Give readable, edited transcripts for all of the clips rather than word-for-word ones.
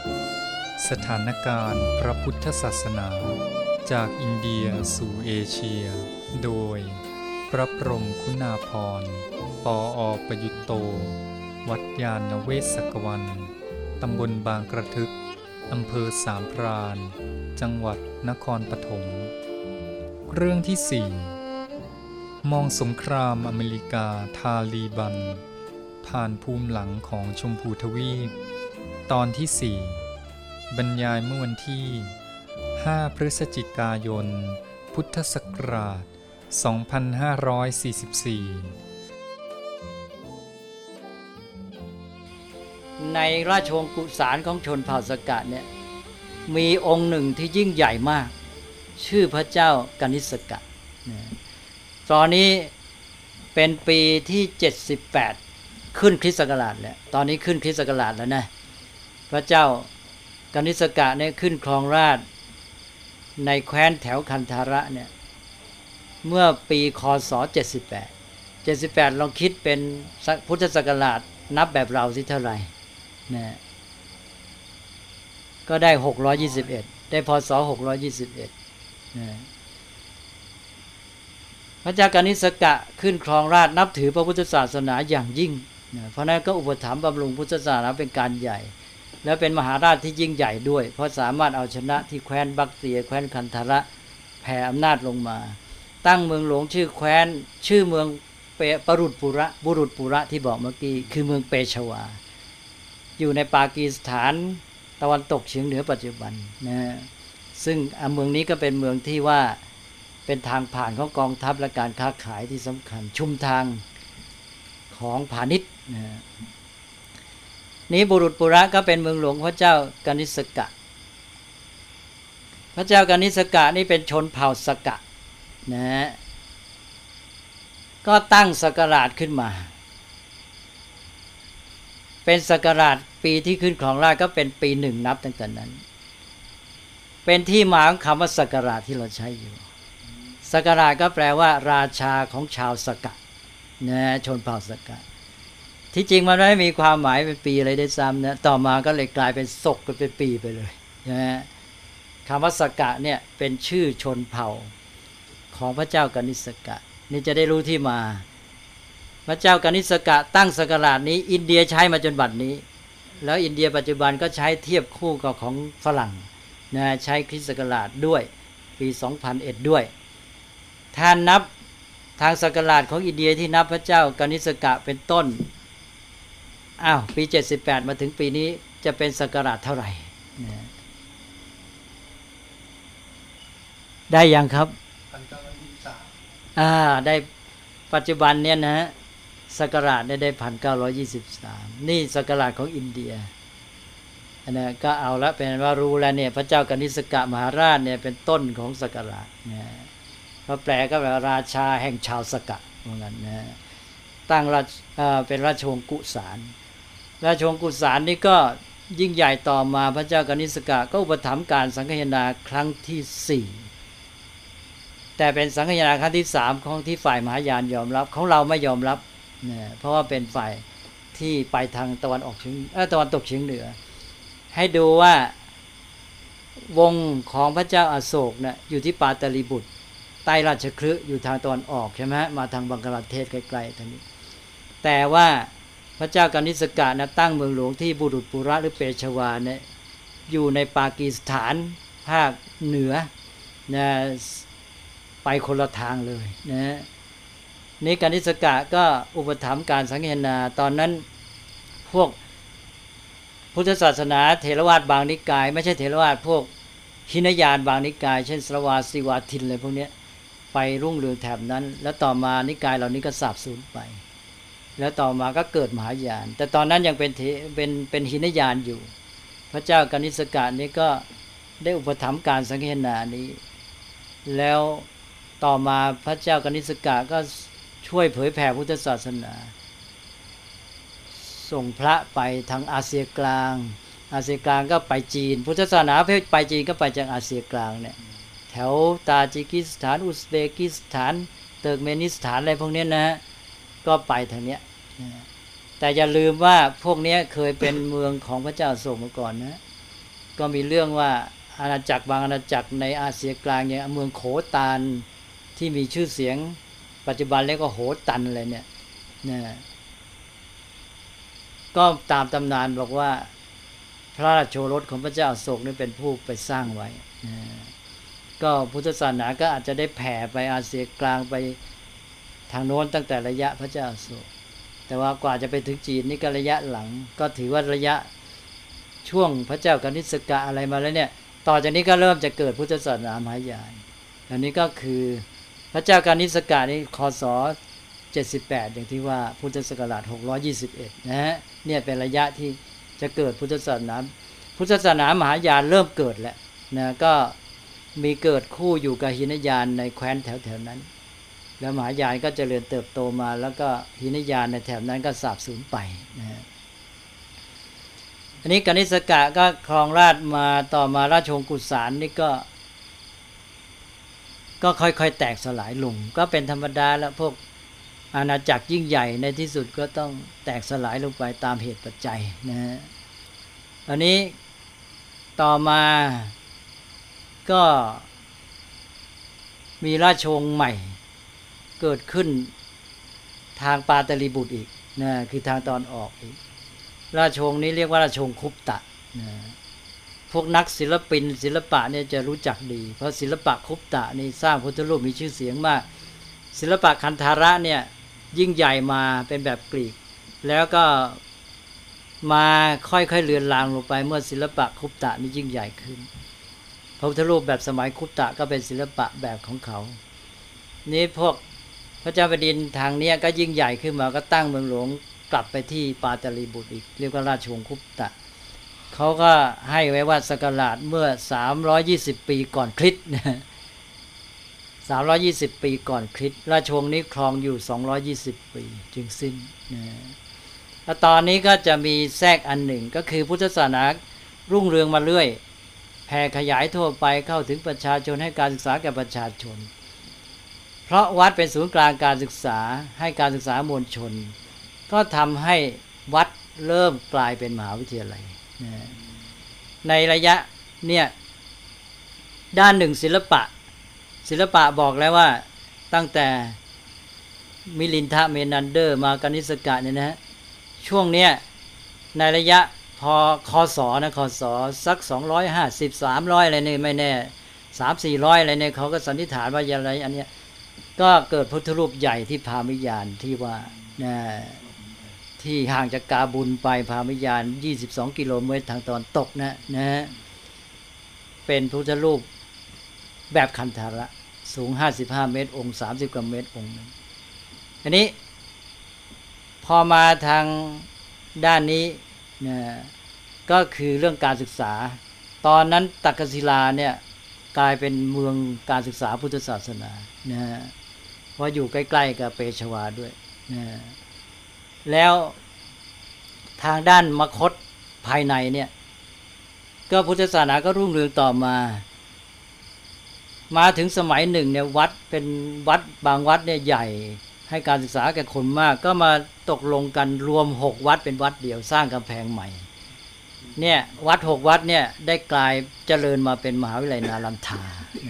สถานการณ์พระพุทธศาสนาจากอินเดียสู่เอเชียโดยพระพรหมคุณาภรณ์ ปอ.ประยุตโต วัดยาณเวศกวัน ตำบลบางกระทึก อำเภอสามพราน จังหวัดนครปฐม เรื่องที่ 4 มองสงครามอเมริกาทาลีบันผ่านภูมิหลังของชมพูทวีป ตอนที่ 4 บรรยายเมื่อวันที่ 5 พฤศจิกายน พุทธศักราช 2544 ในราชวงศ์กุสานของชนเผ่าสกะเนี่ยมีองค์หนึ่งที่ยิ่งใหญ่มากชื่อพระเจ้ากนิษกะตอนนี้เป็นปีที่78ขึ้นคริสต์ศักราชแล้วตอนนี้ขึ้นคริสต์ศักราชแล้วนะพระเจ้ากนิษกะเนี่ยขึ้นครองราชย์ในแคว้นแถวคันธาระเนี่ยเมื่อปีคศ78ลองคิดเป็นพุทธศักราชนับแบบเราสิเท่าไหร่นะก็ได้621ได้พศ621นะพระเจ้ากนิษกะขึ้นครองราชย์นับถือพระพุทธศาสนาอย่างยิ่งนะเพราะนั้นก็อุปถัมภ์บำรุงพุทธศาสนาเป็นการใหญ่แล้วเป็นมหาราชที่ยิ่งใหญ่ด้วยเพราะสามารถเอาชนะที่แคว้นบักเตียแคว้นคันธาระแผ่อำนาจลงมาตั้งเมืองหลวงชื่อแคว้นชื่อเมืองบุรุษปุระที่บอกเมื่อกี้คือเมืองเปชวาอยู่ในปากีสถานตะวันตกเฉียงเหนือปัจจุบันนะซึ่งเมืองนี้ก็เป็นเมืองที่ว่าเป็นทางผ่านของกองทัพและการค้าขายที่สำคัญชุมทางของพาณิชย์นะนี้บุรุษปุระก็เป็นเมืองหลวงพระเจ้ากนิษกะพระเจ้ากนิษกะนี่เป็นชนเผ่าสกะนะก็ตั้งศักราชขึ้นมาเป็นศักราชปีที่ขึ้นครองราชย์ก็เป็นปีหนึ่งนับตั้งแต่นั้นเป็นที่มาของคำว่าศักราชที่เราใช้อยู่ศักราชก็แปลว่าราชาของชาวสกะนะชนเผ่าสกะที่จริงมันไม่มีความหมายเป็นปีอะไรได้ซ้ำนะต่อมาก็เลยกลายเป็นศกเป็นปีไปเลยนะคำว่าสกะเนี่ยเป็นชื่อชนเผ่าของพระเจ้ากนิษกะนี่จะได้รู้ที่มาพระเจ้ากนิษกะตั้งศักราชนี้อินเดียใช้มาจนบัดนี้แล้วอินเดียปัจจุบันก็ใช้เทียบคู่กับของฝรั่งนะใช้คริสต์ศักราชด้วยปี2001ด้วยถ้านับทางศักราชของอินเดียที่นับพระเจ้ากนิษกะเป็นต้นปี78มาถึงปีนี้จะเป็นศักราชเท่าไหร่นะได้ยังครับได้ปัจจุบันเนี่ยนะศักราชได้1923นี่ศักราชของอินเดียอันนั้นก็เอาละเป็นว่ารู้แล้วเนี่ยพระเจ้ากนิษกะมหาราชเนี่ยเป็นต้นของศักราชนะพอแปลก็แปลราชาแห่งชาวสกะเหมือนกันนะตั้งเป็นราชวงศ์กุสานราชวงศ์กุสานนี่ก็ยิ่งใหญ่ต่อมาพระเจ้ากนิษกะก็อุปถัมภ์การสังฆนาครั้งที่4แต่เป็นสังฆนาครั้งที่3ของที่ฝ่ายมหายานยอมรับของเราไม่ยอมรับนะเพราะว่าเป็นฝ่ายที่ไปทางตะวันตกเฉียงเหนือให้ดูว่าวงของพระเจ้าอโศกนะอยู่ที่ปาตลีบุตรใต้ราชคฤห์อยู่ทางตะวันออกใช่ไหมมาทางบังกลาเทศใกล้ๆทางนี้แต่ว่าพระเจ้ากนิษกะนะตั้งเมืองหลวงที่บุรุษปุระหรือเปชวาเนี่ยอยู่ในปากีสถานภาคเหนือนะไปคนละทางเลยนะนี่กนิษกะก็อุปถัมภ์การสังฆนาตอนนั้นพวกพุทธศาสนาเถรวาทบางนิกายไม่ใช่เถรวาทพวกหินยานบางนิกายเช่นสรวาสีวาทินอะไรพวกนี้ไปรุ่งเรืองแถบนั้นแล้วต่อมานิกายเหล่านี้ก็สาบสูญไปแล้วต่อมาก็เกิดมหายานแต่ตอนนั้นยังเป็นหินยานอยู่พระเจ้ากนิษกะนี้ก็ได้อุปถัมภ์การสังฆนานี้แล้วต่อมาพระเจ้ากนิษกะก็ช่วยเผยแผ่พุทธศาสนาส่งพระไปทางอาเซียกลางก็ไปจีนพุทธศาสนาไปจีนก็ไปจากอาเซียกลางเนี่ยแถวตาจิกิสถานอุซเบกิสถานเติร์กเมนิสถานอะไรพวกนี้นะก็ไปทางเนี้ยแต่อย่าลืมว่าพวกนี้เคยเป็นเมืองของพระเจ้าอโศกมาก่อนนะก็มีเรื่องว่าอาณาจักรบางอาณาจักรในอาเซียกลางอย่างเมืองโขตานที่มีชื่อเสียงปัจจุบันเรียกว่าโหตันอะไรเนี่ยนะก็ตามตำนานบอกว่าพระราชโอรสของพระเจ้าอโศกนี่เป็นผู้ไปสร้างไว้นะก็พุทธศาสนาก็อาจจะได้แผ่ไปอาเซียกลางไปทางโน้นตั้งแต่ระยะพระเจ้าอโศกแต่ว่ากว่าจะไปถึงจีนนี่ก็ระยะหลังก็ถือว่าระยะช่วงพระเจ้ากนิษกะอะไรมาแล้วเนี่ยต่อจากนี้ก็เริ่มจะเกิดพุทธศาสนามหายานอันนี้ก็คือพระเจ้ากนิษกะนี่คศ78อย่างที่ว่าพุทธศักราช621นะฮะเนี่ยเป็นระยะที่จะเกิดพุทธศาสนามหายานเริ่มเกิดแล้วนะก็มีเกิดคู่อยู่กับหินยานในแคว้นแถวๆนั้นแล้วมหายานก็เจริญเติบโตมาแล้วก็หินยานในแถบนั้นก็สาบสูญไปนะฮะอันนี้กนิษกะก็ครองราชมาต่อมาราชวงศ์กุสานนี่ก็ค่อยๆแตกสลายลงก็เป็นธรรมดาแล้วพวกอาณาจักรยิ่งใหญ่ในที่สุดก็ต้องแตกสลายลงไปตามเหตุปัจจัยนะฮะอันนี้ต่อมาก็มีราชวงศ์ใหม่เกิดขึ้นทางปาตลีบุตรอีกนะคือทางตอนออกอีกราชวงศ์นี้เรียกว่าราชวงศ์คุปตะนะพวกนักศิลปะเนี่ยจะรู้จักดีเพราะศิลปะคุปตะนี่สร้างพุทธรูปมีชื่อเสียงมากศิลปะคันธาระเนี่ยยิ่งใหญ่มาเป็นแบบกรีกแล้วก็มาค่อยๆเลือนลางลงไปเมื่อศิลปะคุปตะนี่ยิ่งใหญ่ขึ้นพระพุทธรูปแบบสมัยคุปตะก็เป็นศิลปะแบบของเขานี่พวกพระเจ้าแผ่นดินทางนี้ก็ยิ่งใหญ่ขึ้นมาก็ตั้งเมืองหลวงกลับไปที่ปาตลีบุตรอีกเรียกว่าราชวงศ์คุปตะเขาก็ให้ไว้ว่าศักราชเมื่อ320ปีก่อนคริสต์นะ320ปีก่อนคริสต์ราชวงศ์นี้ครองอยู่220ปีจึงสิ้นนะแล้วตอนนี้ก็จะมีแทรกอันหนึ่งก็คือพุทธศาสนารุ่งเรืองมาเรื่อยแผ่ขยายทั่วไปเข้าถึงประชาชนให้การศึกษาแก่ประชาชนเพราะวัดเป็นศูนย์กลางการศึกษาให้การศึกษามวลชนก็ทำให้วัดเริ่มกลายเป็นมหาวิทยาลัยนะในระยะเนี่ยด้านหนึ่งศิลปะบอกแล้วว่าตั้งแต่มิลินทะเมนันเดอร์มากนิษกะเนี่ยนะช่วงเนี้ยในระยะพอคศสัก250 300อะไรนี่ไม่แน่ 300-400อะไรเนี่ยเขาก็สันนิษฐานว่าอย่างไรอันเนี้ยก็เกิดพุทธรูปใหญ่ที่พามิยานที่ว่านะที่ห่างจากกาบุลไปพามิยาน22กิโลเมตรทางตอนตกนะเป็นพุทธรูปแบบคันธาระสูง55เมตรองค์30กว่าเมตรองค์นึงอันนี้พอมาทางด้านนี้นะก็คือเรื่องการศึกษาตอนนั้นตักกศิลาเนี่ยกลายเป็นเมืองการศึกษาพุทธศาสนานะเพราะอยู่ใกล้ๆกับเปชวาด้วยนะแล้วทางด้านมคธภายในเนี่ยก็พุทธศาสนาก็รุ่งเรืองต่อมาถึงสมัยหนึ่งเนี่ยวัดเป็นวัดบางวัดเนี่ยใหญ่ให้การศึกษาแก่คนมากก็มาตกลงกันรวม6วัดเป็นวัดเดียวสร้างกำแพงใหม่เนี่ยวัด6วัดเนี่ยได้กลายเจริญมาเป็นมหาวิทยาลัยนาลันทา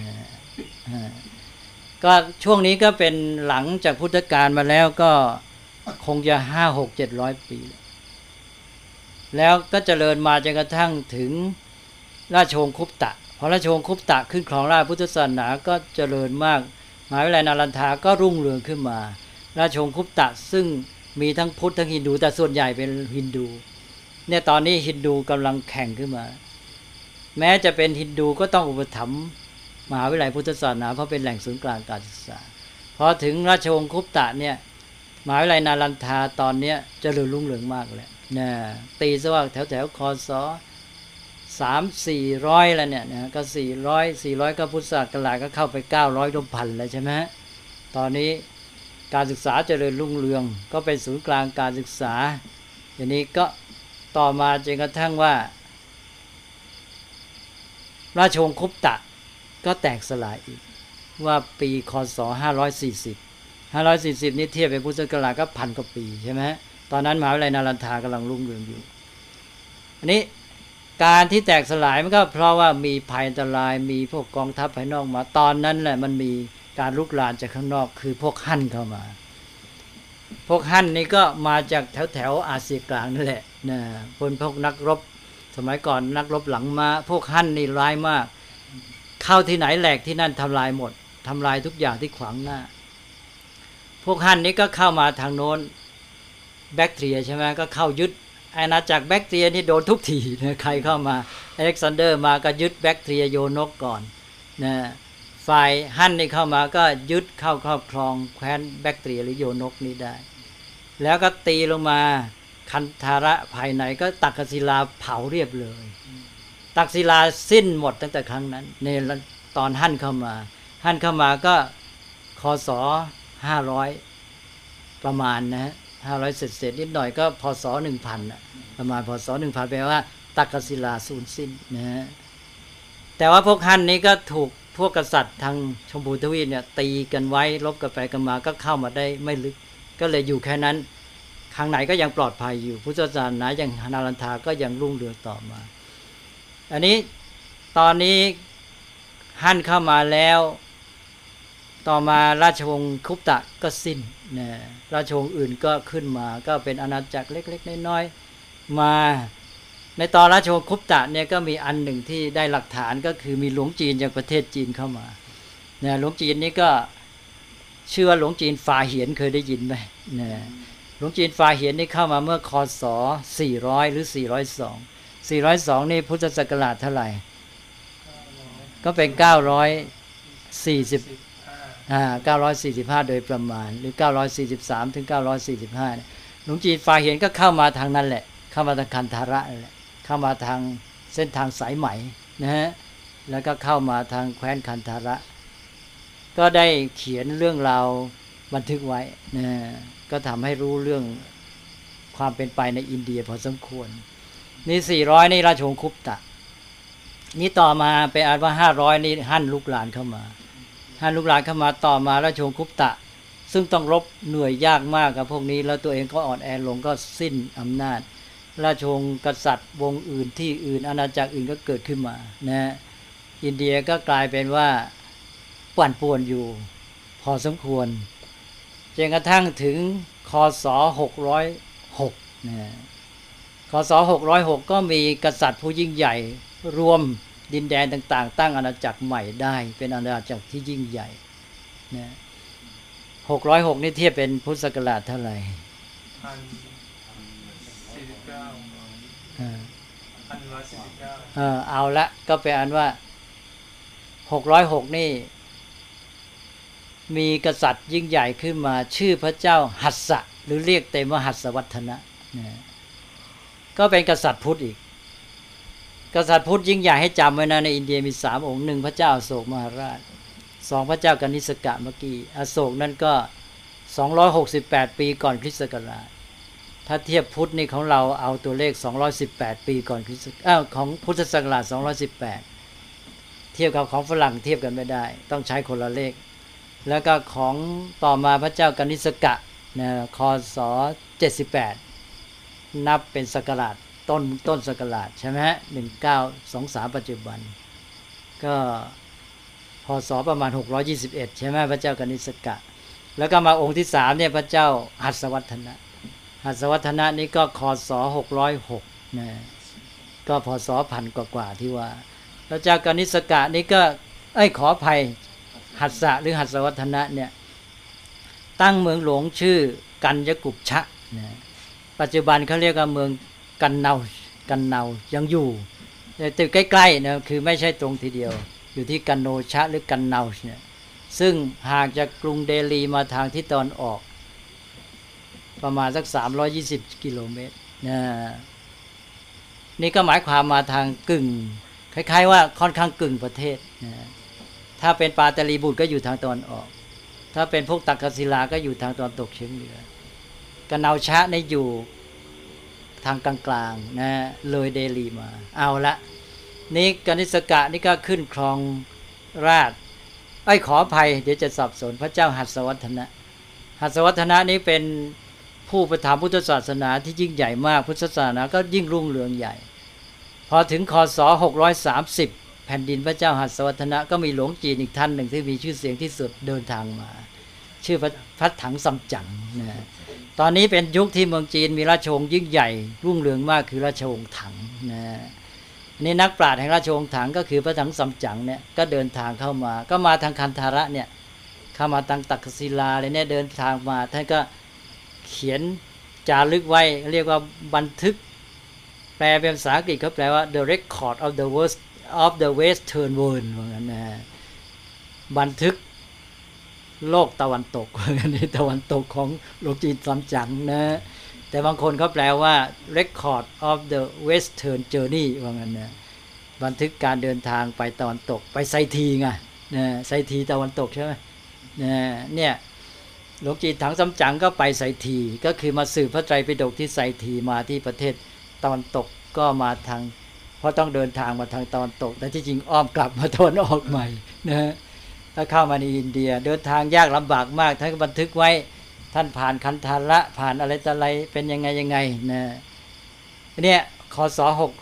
ก็ช่วงนี้ก็เป็นหลังจากพุทธกาลมาแล้วก็คงจะ500-700 ปีแล้วก็เจริญมาจนกระทั่งถึงราชวงศ์คุปตะพอราชวงศ์คุปตะขึ้นครองราชย์พุทธศาสนาก็เจริญมากมหาวิทยาลัยนาลันทาก็รุ่งเรืองขึ้นมาราชวงศ์คุปตะซึ่งมีทั้งพุทธทั้งฮินดูแต่ส่วนใหญ่เป็นฮินดูเนี่ยตอนนี้ฮินดูกำลังแข่งขึ้นมาแม้จะเป็นฮินดูก็ต้องอุปถัมภ์มหาวิทยาลัยพุทธศาสนาเพราะเป็นแหล่งศูนย์กลางการศึกษาพอถึงราชวงศ์คุปตะเนี่ยมหาวิทยาลัยนาลันทาตอนนี้เจริญรุ่งเรืองมากเลยนะตีซะว่าแถวคศ300-400แล้วเนี่ยนะก็400ก็พุทธศักราชก็เข้าไป900 ร่วมพันแล้วใช่ไหมตอนนี้การศึกษาเจริญรุ่งเรืองก็เป็นศูนย์กลางการศึกษาอย่างนี้ก็ต่อมาจนกระทั่งว่าราชวงศ์คุปตะก็แตกสลายอีกว่าปีคศ540นี่เทียบเป็นพุทธศักราชก็1,000 กว่าปีใช่ไหมตอนนั้นมหาวิทยาลัยนาลันทากำลังรุ่งเรืองอยู่อันนี้การที่แตกสลายมันก็เพราะว่ามีภัยอันตรายมีพวกกองทัพภายนอกมาตอนนั้นแหละมันมีการลุกลามจากข้างนอกคือพวกฮั่นเข้ามาพวกฮั่นนี่ก็มาจากแถวอาเซียกลางนั่นแหละนะคนพวกนักรบสมัยก่อนนักรบหลังมาพวกฮั่นนี่ร้ายมากเข้าที่ไหนแหลกที่นั่นทำลายหมดทำลายทุกอย่างที่ขวางหน้าพวกฮั่นนี่ก็เข้ามาทางโน้นแบคทีเรียใช่ไหมก็เข้ายึดอาณาจักรแบคทีเรียนี่โดนทุกทีนะใครเข้ามาอเล็กซานเดอร์มาก็ยึดแบคทีเรียโยนกก่อนนะฝ่ายฮั่นนี่เข้ามาก็ยึดเข้าครอบครองแคว้นแบคทีเรียหรือโยนกนี้ได้แล้วก็ตีลงมาคันธาระภายในก็ตักกศิลาเผาเรียบเลยตักศิลาสิ้นหมดตั้งแต่ครั้งนั้นในตอนฮั่นเข้ามาก็คศ500ประมาณนะ500เศษนิดหน่อยก็พศ 1000ประมาณพศ 1000แปลว่าตักกศิลาสูญสิ้นนะฮะแต่ว่าพวกฮั่นนี้ก็ถูกพวกกษัตริย์ทางชมพูทวีปเนี่ยตีกันไว้ลบกันไปกันมาก็เข้ามาได้ไม่ลึกก็เลยอยู่แค่นั้นข้างไหนก็ยังปลอดภัยอยู่พุทธศาสนาอย่างนาลันทาก็ยังรุ่งเรืองต่อมาอันนี้ตอนนี้ฮั่นเข้ามาแล้วต่อมาราชวงศ์คุปตะก็สิ้นนะราชวงศ์อื่นก็ขึ้นมาก็เป็นอาณาจักรเล็กๆน้อยๆมาในตอนราชวงศ์คุปตะเนี่ยก็มีอันหนึ่งที่ได้หลักฐานก็คือมีหลวงจีนจากประเทศจีนเข้ามานะหลวงจีนนี่ก็ชื่อว่าหลวงจีนฟาเหียนเคยได้ยินไหมนะหลวงจีนฟาเหียนนี่เข้ามาเมื่อคศ400หรือ402นี่พุทธศักราชเท่าไหร่ก็เป็น945โดยประมาณหรือ943ถึง945หลวงจีนฟาเหียนก็เข้ามาทางนั้นแหละเข้ามาทางคันธาระนั่นแหละเข้ามาทางเส้นทางสายไหมนะฮะแล้วก็เข้ามาทางแคว้นคันธาระก็ได้เขียนเรื่องราวบันทึกไว้นะก็ทำให้รู้เรื่องความเป็นไปในอินเดียพอสมควรนี่400นี่ราชวงศ์คุปตะนี่ต่อมาเป็นอันว่า500นี่ฮั่นลุกลานเข้ามาต่อมาราชวงศ์คุปตะซึ่งต้องรบเหนื่อยยากมากกับพวกนี้แล้วตัวเองก็อ่อนแอลงก็สิ้นอำนาจราชวงศ์กษัตริย์วงอื่นที่อื่นอาณาจักรอื่นก็เกิดขึ้นมานะอินเดียก็กลายเป็นว่าปั่นป่วนอยู่พอสมควรจนกระทั่งถึงคศ606นะคศ606ก็มีกษัตริย์ผู้ยิ่งใหญ่รวมดินแดนต่างๆตั้งอาณาจักรใหม่ได้เป็นอาณาจักรที่ยิ่งใหญ่นะ606นี่เทียบเป็นพุทธศักราชเท่าไหร่เอาละก็เป็นอันว่า606นี่มีกษัตริย์ยิ่งใหญ่ขึ้นมาชื่อพระเจ้าหัสสะหรือเรียกเต็มว่าหัสสวัฒนะนะก็เป็นกษัตริย์พุทธอีกกษัตริย์พุทธยิ่งใหญ่ให้จำไว้นะในอินเดียมี3องค์1พระเจ้าอโศกมหาราช2พระเจ้ากนิษกะเมื่อกี้อโศกนั่นก็268ปีก่อนคริสต์ศักราชถ้าเทียบพุทธนี่ของเราเอาตัวเลข218ปีก่อนคริสต์ของพุทธศักราช218เทียบกับของฝรั่งเทียบกันไม่ได้ต้องใช้คนละเลขแล้วก็ของต่อมาพระเจ้ากนิษกะนะคศ78นับเป็นศักราชต้นศักราชใช่ไหมฮะ1923ปัจจุบันก็พศประมาณ621ใช่ไหมพระเจ้ากนิษกะแล้วก็มาองค์ที่3เนี่ยพระเจ้าหัสวัฒนะนี่ก็คศ606นะก็พศ1000กว่าที่ว่าพระเจ้ากนิษกะนี่ก็ขออภัยหัสสะหรือหัสวัฒนะเนี่ยตั้งเมืองหลวงชื่อกัญญกุปชะนะปัจจุบันเขาเรียกว่าเมืองกันเนายังอยู่แต่ใกล้ๆนะคือไม่ใช่ตรงทีเดียวอยู่ที่กันโนชะหรือกันเนาเนี่ยซึ่งห่างจากกรุงเดลีมาทางทิศตะวันออกประมาณสัก320กิโลเมตรนะนี่ก็หมายความมาทางกึ่งคล้ายๆว่าค่อนข้างกึ่งประเทศนะถ้าเป็นปาตลีบุตรก็อยู่ทางตะวันออกถ้าเป็นพวกตักกศิลาก็อยู่ทางตะวันตกเฉียงเหนือกันเนาชะนี่อยู่ทางกลางๆนะเลยเดลีมาเอาละนี่กนิษกะนี่ก็ขึ้นครองราชขออภัยเดี๋ยวจะสับสนพระเจ้าหัสวัฒนะนี้เป็นผู้ประถมพุทธศาสนาที่ยิ่งใหญ่มากพุทธศาสนาก็ยิ่งรุ่งเรืองใหญ่พอถึงคศ630แผ่นดินพระเจ้าหัสวัฒนะก็มีหลวงจีนอีกท่านหนึ่งที่มีชื่อเสียงที่สุดเดินทางมาชื่อพระถังซัมจั๋งนะตอนนี้เป็นยุคที่เมืองจีนมีราชวงศ์ยิ่งใหญ่รุ่งเรืองมากคือราชวงศ์ถังนะนี่นักปราชญ์แห่งราชวงศ์ถังก็คือพระถังซัมจั๋งเนี่ยก็เดินทางเข้ามาก็มาทางคันธาระเนี่ยเข้ามาทางตักกศิลาเลยเนี่ยเดินทางมาท่านก็เขียนจารึกไว้เรียกว่าบันทึกแปลเป็นภาษาอังกฤษเขาแปลว่า the record of the western world ว่างั้นนะบันทึกโลกตะวันตกนี่ตะวันตกของหลวงจีนซัมจั๋งนะแต่บางคนเขาแปลว่า record of the western journey ว่างั้นนะบันทึกการเดินทางไปตะวันตกไปไซทีไงนะไซทีตะวันตกใช่ไหมเนี่ยหลวงจีนถังซัมจั๋งก็ไปไซทีก็คือมาสืบพระไตรปิฎกที่ไซทีมาที่ประเทศตะวันตกก็มาทางเพราะต้องเดินทางมาทางตะวันตกแต่ที่จริงอ้อมกลับมาตะวันออกใหม่นะถ้าเข้ามาในอินเดียเดินทางยากลำบากมากท่านก็บันทึกไว้ท่านผ่านคันธาระผ่านอะไรต่ออะไรเป็นยังไงนะเนี่ยคศ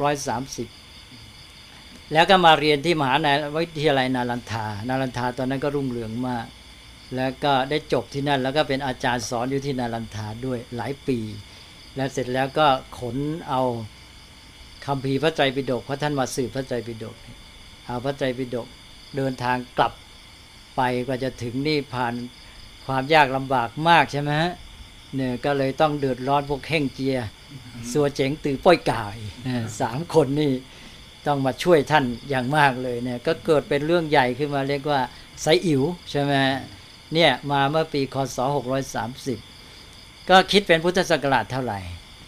630แล้วก็มาเรียนที่มหาวิทยาลัยนาลันทาตอนนั้นก็รุ่งเรืองมากแล้วก็ได้จบที่นั่นแล้วก็เป็นอาจารย์สอนอยู่ที่นาลันทาด้วยหลายปีแล้วเสร็จแล้วก็ขนเอาคัมภีร์พระไตรปิฎกเพราะท่านมาสืบพระไตรปิฎกเอาพระไตรปิฎกเดินทางกลับไปกว่าจะถึงนี่ผ่านความยากลำบากมากใช่ไหมฮะเนี่ยก็เลยต้องเดือดร้อนพวกเฮ่งเจียสัวเจ๋งตือป้อยก่าย3 คนนี่ต้องมาช่วยท่านอย่างมากเลยเนี่ยก็เกิดเป็นเรื่องใหญ่ขึ้นมาเรียกว่าไซอิ๋วใช่ไหมเนี่ยมาเมื่อปีคศ630ก็คิดเป็นพุทธศักราชเท่าไหร่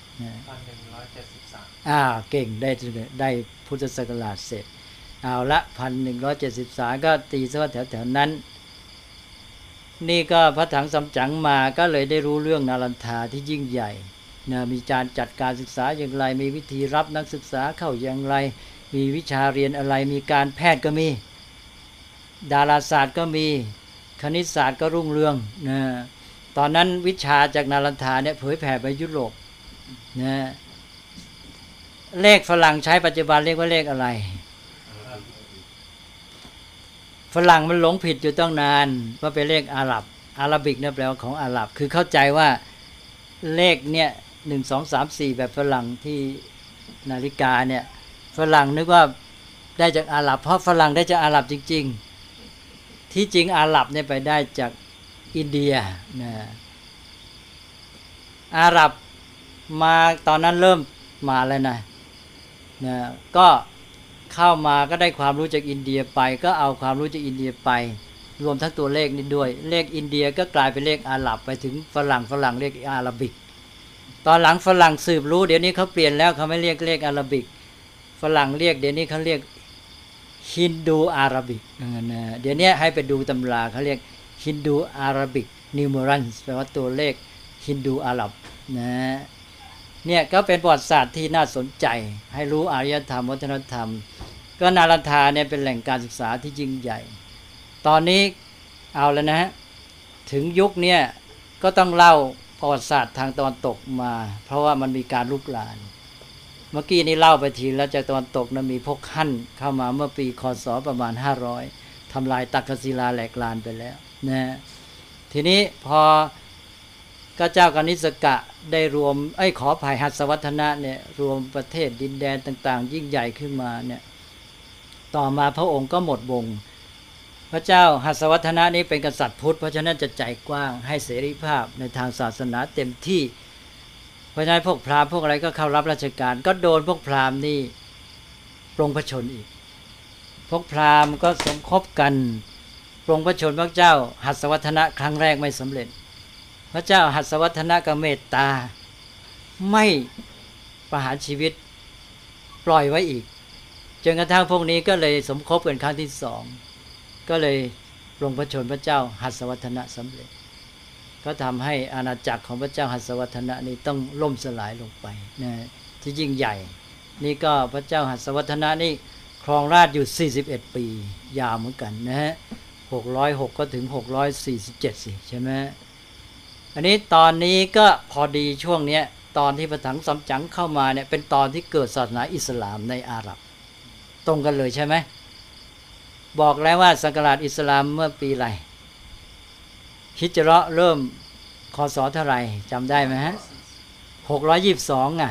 1173เก่งได้พุทธศักราชเสร็จเอาละ1173ก็ตีซะว่าแถวๆนั้นนี่ก็พระถังซัมจั๋งมาก็เลยได้รู้เรื่องนาลันทาที่ยิ่งใหญ่นะมีการจัดการศึกษาอย่างไรมีวิธีรับนักศึกษาเข้าอย่างไรมีวิชาเรียนอะไรมีการแพทย์ก็มีดาราศาสตร์ก็มีคณิตศาสตร์ก็รุ่งเรืองนะตอนนั้นวิชาจากนาลันทาเนี่ยเผยแผ่ไปยุโรปนะเลขฝรั่งใช้ปัจจุบันเรียกว่าเลขอะไรฝรั่งมันหลงผิดอยู่ตั้งนานว่าเป็นเลขอาหรับิกเนี่ยแปลว่าของอาหรับคือเข้าใจว่าเลขเนี่ย1 2 3 4แบบฝรั่งที่นาฬิกาเนี่ยฝรั่งนึกว่าได้จากอาหรับเพราะฝรั่งได้จากอาหรับจริงๆที่จริงอาหรับเนี่ยไปได้จากอินเดียนะอาหรับมาตอนนั้นเริ่มมาแล้วนะก็เข้ามาก็ได้ความรู้จากอินเดียไปก็เอาความรู้จากอินเดียไปรวมทั้งตัวเลขนี้ด้วยเลขอินเดียก็กลายเป็นเลขอาหรับไปถึงฝรั่งเรียกอาหรับิกตอนหลังฝรั่งสืบรู้เดี๋ยวนี้เขาเปลี่ยนแล้วเขาไม่เรียกเลขอาหรับิกฝรั่งเรียกเดี๋ยวนี้เขาเรียกฮินดูอาหรับิกนะเดี๋ยวนี้ให้ไปดูตำราเขาเรียกฮินดูอาหรับิกนิวเมรันแปลว่าตัวเลขฮินดูอาหรับนะเนี่ยก็เป็นประวัติศาสตร์ที่น่าสนใจให้รู้อารยธรรมวัฒนธรรมก็นาลันทาเนี่ยเป็นแหล่งการศึกษาที่ยิ่งใหญ่ตอนนี้เอาแล้วนะถึงยุคเนี่ยก็ต้องเล่าประวัติศาสตร์ทางตะวันตกมาเพราะว่ามันมีการลุกลามเมื่อกี้นี้เล่าไปทีแล้วจากตะวันตกนะมีพวกฮั่นเข้ามาเมื่อปีคศประมาณ500ทำลายตักกศิลาแหลกลานไปแล้วนะทีนี้พอก็เจ้ากนิษกะได้รวมขออภัยหัสวัฒนะเนี่ยรวมประเทศดินแดนต่างๆยิ่งใหญ่ขึ้นมาเนี่ยต่อมาพระองค์ก็หมดวงพระเจ้าหัสวัฒนะนี้เป็นกษัตริย์พุทธเพราะฉะนั้นจะใจกว้างให้เสรีภาพในทางศาสนาเต็มที่เพราะฉะนั้นพวกพราหมณ์พวกอะไรก็เข้ารับราชการก็โดนพวกพราหมณ์นี่ปรงพระชนอีกพวกพราหมณ์ก็สมคบกันปรงพระชนพระเจ้าหัสวัฒนะครั้งแรกไม่สำเร็จพระเจ้าหัสวัฒนะก็เมตตาไม่ประหารชีวิตปล่อยไว้อีกจนกระทั่งพวกนี้ก็เลยสมคบกันครั้งที่2ก็เลยปรงพระชนพระเจ้าหัสวัฒนะสำเร็จก็ทำให้อาณาจักรของพระเจ้าหัสวัฒนะนี้ต้องล่มสลายลงไปนะที่ยิ่งใหญ่นี่ก็พระเจ้าหัสวัฒนะนี่ครองราชย์อยู่41ปียาวเหมือนกันนะฮะ606ก็ถึง647สิใช่ไหมอันนี้ตอนนี้ก็พอดีช่วงเนี้ยตอนที่พระถังซัมจั๋งเข้ามาเนี่ยเป็นตอนที่เกิดศาสนาอิสลามในอาหรับตรงกันเลยใช่ไหมบอกแล้วว่าศักราชอิสลามเมื่อปีไรฮิจเราะห์เริ่มคศเท่าไหร่จำได้ไหมฮะ622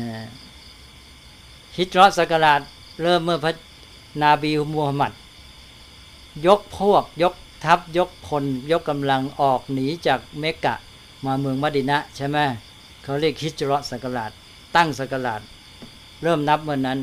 ฮิจเราะห์ศักราชเริ่มเมื่อพระนบีมูฮัมหมัดยกพวกยกทัพยกพลยกกำลังออกหนีจากเมกกะมาเมืองมะดีนะห์ใช่ไหมเขาเรียกฮิจเราะห์ศักราชตั้งศักราชเริ่มนับเมื่อนั้น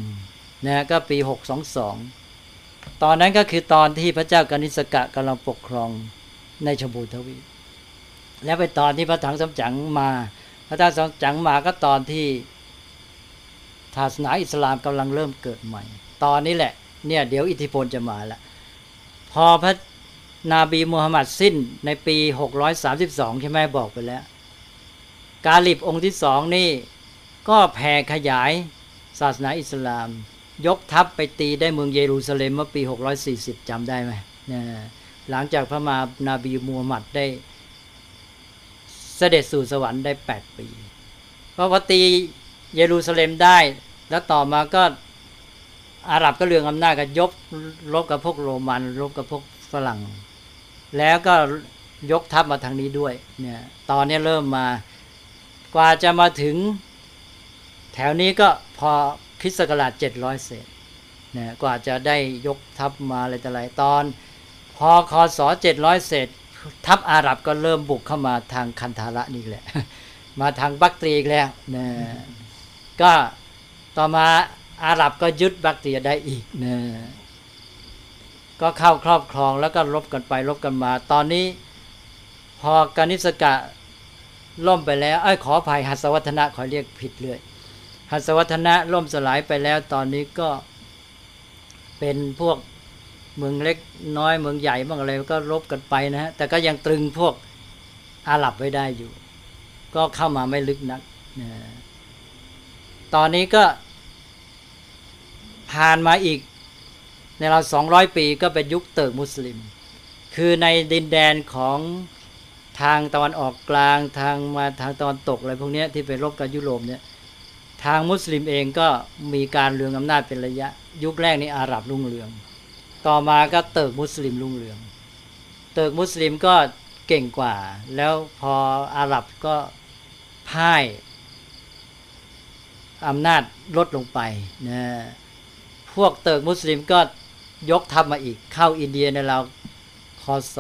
1ก็ปี622ตอนนั้นก็คือตอนที่พระเจ้ากนิษกะกำลังปกครองในชมพูทวีปและไปตอนที่พระถังซัมจั๋งมาพระถังซัมจั๋งมาก็ตอนที่ศาสนาอิสลามกำลังเริ่มเกิดใหม่ตอนนี้แหละเนี่ยเดี๋ยวอิทธิพลจะมาละพอพระนบีมูฮัมหมัดสิ้นในปี632ใช่ไหมบอกไปแล้วกาลิบองค์ที่2นี่ก็แผ่ขยายศาสนาอิสลามยกทัพไปตีได้เมืองเยรูซาเล็มเมื่อปี640จำได้ไหมหลังจากพระนาบีมูฮัมหมัดได้เสด็จสู่สวรรค์ได้8ปีเพราะว่าตีเยรูซาเล็มได้แล้วต่อมาก็อาหรับก็เรืองอำนาจกันยกรบกับพวกโรมันรบกับพวกฝรั่งแล้วก็ยกทัพมาทางนี้ด้วยเนี่ยตอนนี้เริ่มมากว่าจะมาถึงแถวนี้ก็พอคริสต์ศักราช700เศษเนี่ยกว่าจะได้ยกทัพมาอะไรต่ออะไรตอนพอคศ700เศษทัพอาหรับก็เริ่มบุกเข้ามาทางคันธาระนี่แหละมาทางบักตรีอีกแล้วนะก็ต่อมาอาหรับก็ยึดบักตรีได้อีกนะก็เข้าครอบครองแล้วก็รบกันไปรบกันมาตอนนี้พอกนิษกะล่มไปแล้วขออภัยหัสวัฒนะขอเรียกผิดเลยหัสวัฒนะล่มสลายไปแล้วตอนนี้ก็เป็นพวกเมืองเล็กน้อยเมืองใหญ่บ้างอะไรก็รบกันไปนะฮะแต่ก็ยังตรึงพวกอาหรับไว้ได้อยู่ก็เข้ามาไม่ลึกนักนะตอนนี้ก็ผ่านมาอีกในเรา200ปีก็เป็นยุคเติร์กมุสลิมคือในดินแดนของทางตะวันออกกลางทางมาทางตะวันตกอะไรพวกนี้ที่ไปรบกับยุโรปเนี่ยทางมุสลิมเองก็มีการเรืองอำนาจเป็นระยะยุคแรกนี่อาหรับรุ่งเรืองต่อมาก็เติร์กมุสลิมรุ่งเรืองเติร์กมุสลิมก็เก่งกว่าแล้วพออาหรับก็พ่ายอำนาจลดลงไปนะพวกเติร์กมุสลิมก็ยกทัพมาอีกเข้าอินเดียในเราคศ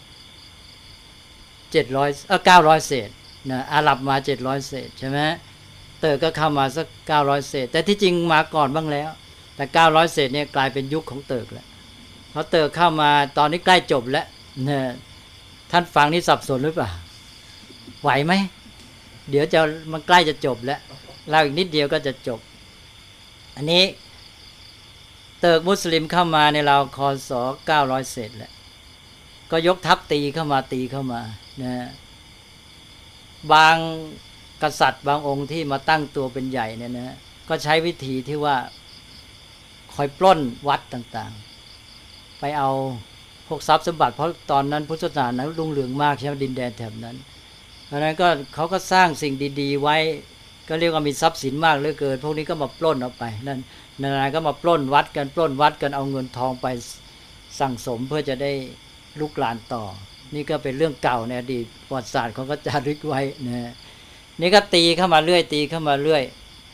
900เศษนะอาหรับมา700เศษใช่ไหมเติร์กก็เข้ามาสัก900เศษแต่ที่จริงมาก่อนบ้างแล้วแต่900เศษเนี่ยกลายเป็นยุคของเติร์กแล้วเพราะเติร์กเข้ามาตอนนี้ใกล้จบแล้วนะท่านฟังนี่สับสนหรือเปล่าไหวไหมเดี๋ยวจะมันใกล้จะจบแล้วเราอีกนิดเดียวก็จะจบอันนี้เติร์กมุสลิมเข้ามาในเราคศ900เศษแล้วก็ยกทัพตีเข้ามานะบางกษัตริย์บางองค์ที่มาตั้งตัวเป็นใหญ่เนี่ยนะก็ใช้วิธีที่ว่าคอยปล้นวัดต่างๆไปเอาพวกทรัพย์สมบัติเพราะตอนนั้นพุทธศาสนารุ่งเรืองมากใช่ไหมดินแดนแถบนั้นเพราะนั้นก็เขาก็สร้างสิ่งดีๆไว้ก็เรียกว่ามีทรัพย์สินมากเหลือเกินพวกนี้ก็มาปล้นเอาไปนั่นก็มาปล้นวัดกันเอาเงินทองไปสั่งสมเพื่อจะได้ลุกลามต่อนี่ก็เป็นเรื่องเก่าในอดีตประวัติศาสตร์เขาก็จารึกไว้นะนี่ก็ตีเข้ามาเรื่อย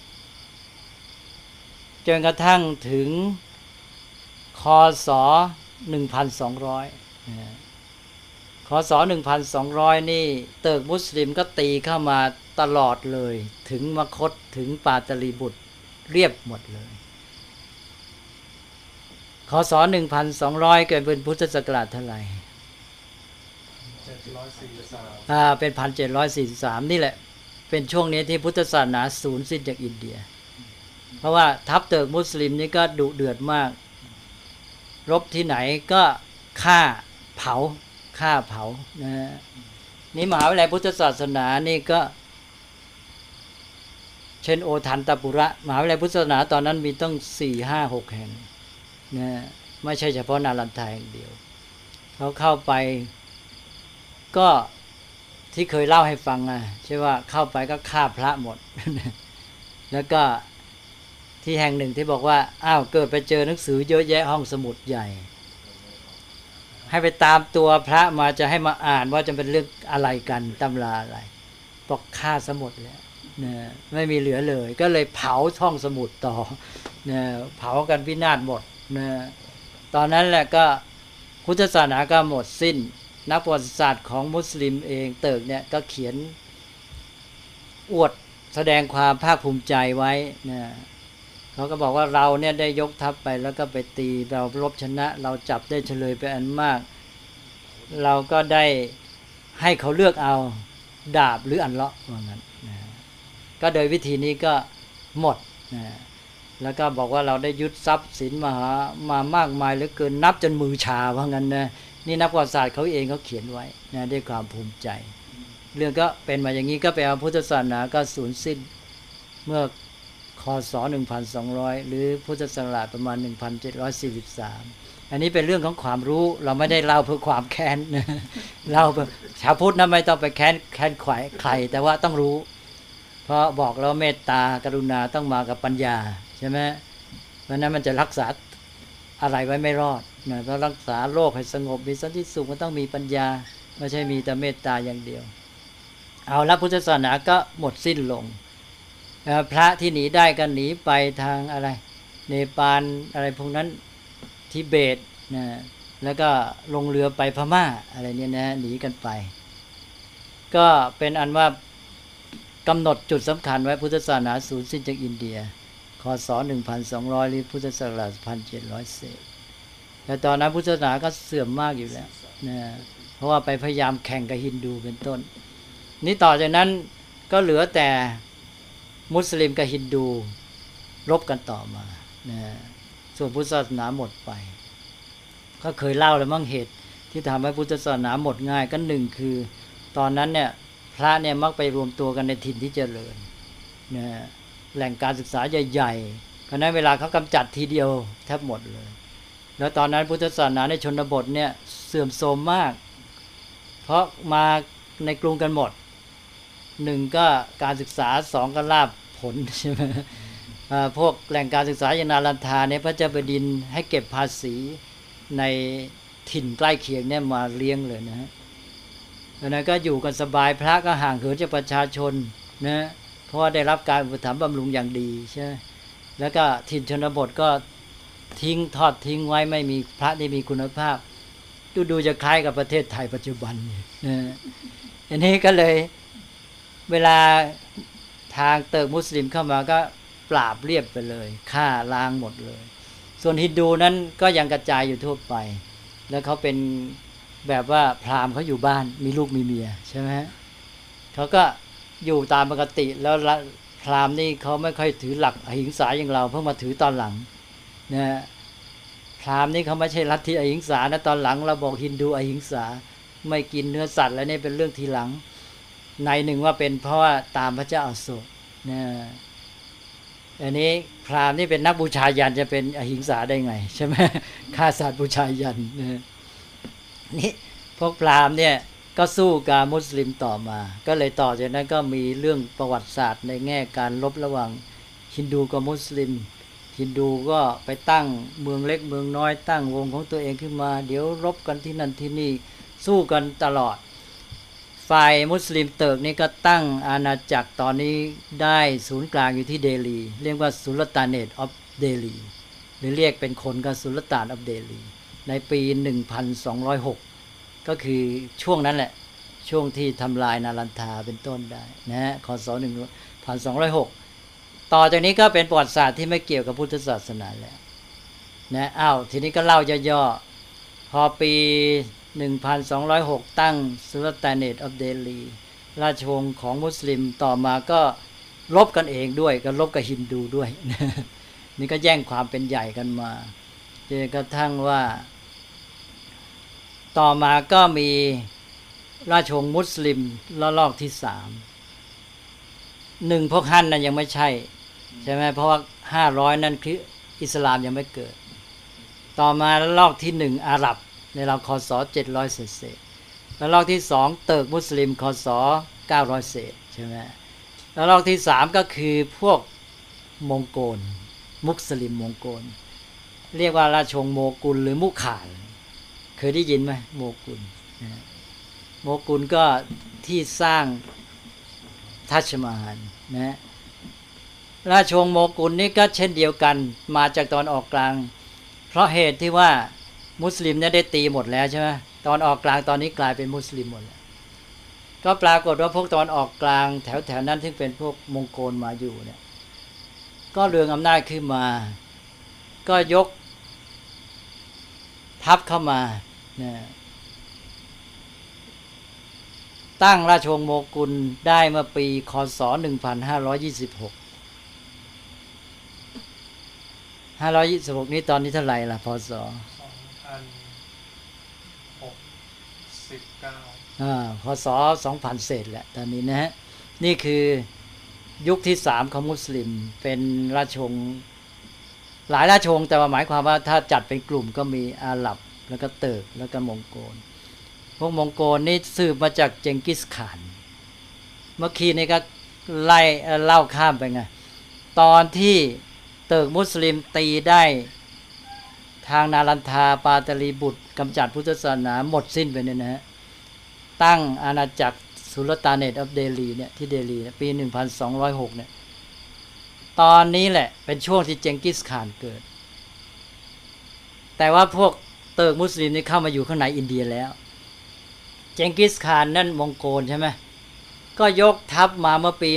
จนกระทั่งถึงคศ1,200คศ1,200นี่เติร์กมุสลิมก็ตีเข้ามาตลอดเลยถึงมคธถึงปาตลีบุตรเรียบหมดเลยคศ1,200เกิดเป็นพุทธศักราชเท่าไหร่เป็น 1743 นี่แหละเป็นช่วงนี้ที่พุทธศาสนาสูญสิ้นจากอินเดียเพราะว่าทัพเติร์กมุสลิมนี่ก็ดุเดือดมากรบที่ไหนก็ฆ่าเผานะนี่มหาวิทยาลัยพุทธศาสนานี่ก็เช่นโอทันตปุระมหาวิทยาลัยพุทธศาสนาตอนนั้นมีต้อง 4-5-6 แห่งนะไม่ใช่เฉพาะนาลันทาแห่งเดียวเขาเข้าไปก็ที่เคยเล่าให้ฟังใช่ว่าเข้าไปก็ฆ่าพระหมด แล้วก็ที่แห่งหนึ่งที่บอกว่าอ้าวเกิดไปเจอหนังสือเยอะแยะห้องสมุดใหญ่ให้ไปตามตัวพระมาจะให้มาอ่านว่าจะเป็นเรื่องอะไรกันตำราอะไรบอกฆ่าสมุดแล้วนะไม่มีเหลือเลยก็เลยเผาห้องสมุดต่อนะเผากันพินาศหมดนะตอนนั้นแหละก็พุทธศาสนาก็หมดสิ้นนักประวัติศาสตร์ของมุสลิมเองเติกเนี่ยก็เขียนอวดแสดงความภาคภูมิใจไว้นะเขาก็บอกว่าเราเนี่ยได้ยกทัพไปแล้วก็ไปตีเรารบชนะเราจับได้เฉลยไปอันมากเราก็ได้ให้เขาเลือกเอาดาบหรืออันเลาะว่างั้นนะก็โดยวิธีนี้ก็หมดนะแล้วก็บอกว่าเราได้ยึดทรัพย์สินมามากมายเหลือเกินนับจนมือชาว่างั้นนะนี่นักประวัติศาสตร์เขาเองเขาเขียนไว้นะด้วยความภูมิใจเรื่องก็เป็นมาอย่างนี้ก็แปลว่าพุทธศาสนาก็สูญสิ้นเมื่อคศ1200หรือพุทธศักราชประมาณ1743อันนี้เป็นเรื่องของความรู้เราไม่ได้เล่าเพื่อความแค้นนะเล่าชาวพุทธนะไม่ต้องไปแค้นใครแต่ว่าต้องรู้เพราะบอกแล้วเมตตากรุณาต้องมากับปัญญาใช่ไหมเพราะนั้นมันจะรักษาอะไรไว้ไม่รอดนะเพราะรักษาโลกให้สงบมีสันติสุขมันต้องมีปัญญาไม่ใช่มีแต่เมตตาอย่างเดียวเอาละพุทธศาสนาก็หมดสิ้นลงพระที่หนีได้ก็หนีไปทางอะไรเนปาลอะไรพวกนั้นทิเบตนะแล้วก็ลงเรือไปพม่าอะไรเนี่ยนะหนีกันไปก็เป็นอันว่ากำหนดจุดสำคัญไว้พุทธศาสนาสูญสิ้นจากอินเดียคศ1200หรือพุทธศักราช1700เศษแต่ตอนนั้นพุทธศาสนาก็เสื่อมมากอยู่แล้วนะเพราะว่าไปพยายามแข่งกับฮินดูเป็นต้นนี่ต่อจากนั้นก็เหลือแต่มุสลิมกับฮินดูรบกันต่อมานะส่วนพุทธศาสนาหมดไปก็เคยเล่าแล้วมั่งเหตุที่ทำให้พุทธศาสนาหมดง่ายก็หนึ่งคือตอนนั้นเนี่ยพระเนี่ยมักไปรวมตัวกันในถิ่นที่เจริญนะแหล่งการศึกษาใหญ่ๆเพราะนั้นเวลาเขากำจัดทีเดียวแทบหมดเลยแล้วตอนนั้นพุทธศาสนาในชนบทเนี่ยเสื่อมโทรมมากเพราะมาในกรุงกันหมดหนึ่งก็การศึกษาสองก็ลาภผลใช่ไหมพวกแหล่งการศึกษาอย่างนาลันทาเนี่ยพระเจ้าแผ่นดินให้เก็บภาษีในถิ่นใกล้เคียงเนี่ยมาเลี้ยงเลยนะดังนั้นก็อยู่กันสบายพระก็ห่างเหินจากประชาชนนะเพราะว่าได้รับการอุปถัมภ์บำรุงอย่างดีใช่ไหมแล้วก็ถิ่นชนบทก็ทอดทิ้งไว้ไม่มีพระที่มีคุณภาพดูจะคล้ายกับประเทศไทยปัจจุบันนะอันนี้ก็เลยเวลาทางเติร์กมุสลิมเข้ามาก็ปราบเรียบไปเลยฆ่าล้างหมดเลยส่วนฮินดูนั้นก็ยังกระจายอยู่ทั่วไปแล้วเขาเป็นแบบว่าพราหมณ์เขาอยู่บ้านมีลูกมีเมียใช่ไหมเขาก็อยู่ตามปกติแล้วพราหมณ์นี่เขาไม่ค่อยถือหลักอหิงสาอย่างเราเพิ่งมาถือตอนหลังนะพราหมณ์นี่เขาไม่ใช่ลัทธิอหิงสานะตอนหลังเราบอกฮินดูอหิงสาไม่กินเนื้อสัตว์แล้วนี่เป็นเรื่องทีหลังในหนึ่งว่าเป็นเพราะว่าตามพระเจ้าอโศกนะอันนี้พราหมณ์นี่เป็นนักบูชายันจะเป็นอหิงสาได้ไงใช่ไหมฆ่าสัตว์บูชายันนี่พวกพราหมณ์เนี่ยก็สู้กับมุสลิมต่อมาก็เลยต่อจากนั้นก็มีเรื่องประวัติศาสตร์ในแง่การลบระหว่างฮินดูกับมุสลิมฮินดูก็ไปตั้งเมืองเล็กเมืองน้อยตั้งวงของตัวเองขึ้นมาเดี๋ยวรบกันที่นั่นที่นี่สู้กันตลอดฝ่ายมุสลิมเติร์กนี่ก็ตั้งอาณาจักรตอนนี้ได้ศูนย์กลางอยู่ที่เดลีเรียกว่าสุลต่านเนตออฟเดลีหรือเรียกเป็นคนก็สุลต่านออฟเดลีในปี1206ก็คือช่วงนั้นแหละช่วงที่ทำลายนาลันทาเป็นต้นได้นะคศ1206ต่อจากนี้ก็เป็นประวัติศาสตร์ที่ไม่เกี่ยวกับพุทธศาสนาแล้วนะทีนี้ก็เล่าย่อๆพอปี1206ตั้งสุลต่านเนตออฟเดลีราชวงศ์ของมุสลิมต่อมาก็รบกันเองด้วยก็รบกับฮินดูด้วย นี่ก็แย่งความเป็นใหญ่กันมาจนกระทั่งว่าต่อมาก็มีราชวงศ์มุสลิมระลอกที่3พวกฮั่นนั้นยังไม่ใช่ไหมเพราะว่า500นั่นคืออิสลามยังไม่เกิดต่อมาระลอกที่1อาหรับในราวคศ700เศษแล้วลอกที่2เติร์กมุสลิมคศ900เศษใช่ไหมแล้วลอกที่3ก็คือพวกมองโกลมุสลิมมองโกลเรียกว่าราชวงศ์โมกุลหรือมุข่านเคยได้ยินไหมโมกุลโมกุลก็ที่สร้างทัชมาฮาลนะราชวงศ์โมกุลนี่ก็เช่นเดียวกันมาจากตอนออกกลางเพราะเหตุที่ว่ามุสลิมเนี่ยได้ตีหมดแล้วใช่ไหมตอนออกกลางตอนนี้กลายเป็นมุสลิมหมดแล้วก็ปรากฏว่าพวกตอนออกกลางแถวๆนั้นที่เป็นพวกมองโกลมาอยู่เนี่ยก็เรืองอำนาจขึ้นมาก็ยกทัพเข้ามานะตั้งราชวงศ์โมกุลได้เมื่อปีคศ1526 นี้ตอนนี้เท่าไหร่ล่ะพศ2069พศ2000เศษแหละตอนนี้นะฮะนี่คือยุคที่3ของมุสลิมเป็นราชวงศ์หลายราชวงศ์แต่ว่าหมายความว่าถ้าจัดเป็นกลุ่มก็มีอาหรับแล้วก็เติร์กแล้วก็มองโกลพวกมองโกลนี่สืบมาจากเจงกิสข่านเมื่อกี้นี่ก็ไล่เล่าข้ามไปไงตอนที่เติร์กมุสลิมตีได้ทางนาลันทาปาตลีบุตรกำจัดพุทธศาสนาหมดสิ้นไปเนี่ยนะฮะตั้งอาณาจักรสุลตาเนตออฟเดลีเนี่ยที่เดลีปี1206เนี่ยตอนนี้แหละเป็นช่วงที่เจงกิสข่านเกิดแต่ว่าพวกเติร์กมุสลิมนี่เข้ามาอยู่ข้างในอินเดียแล้วเจงกิสข่านนั่นมองโกลใช่ไหมก็ยกทัพมาเมื่อปี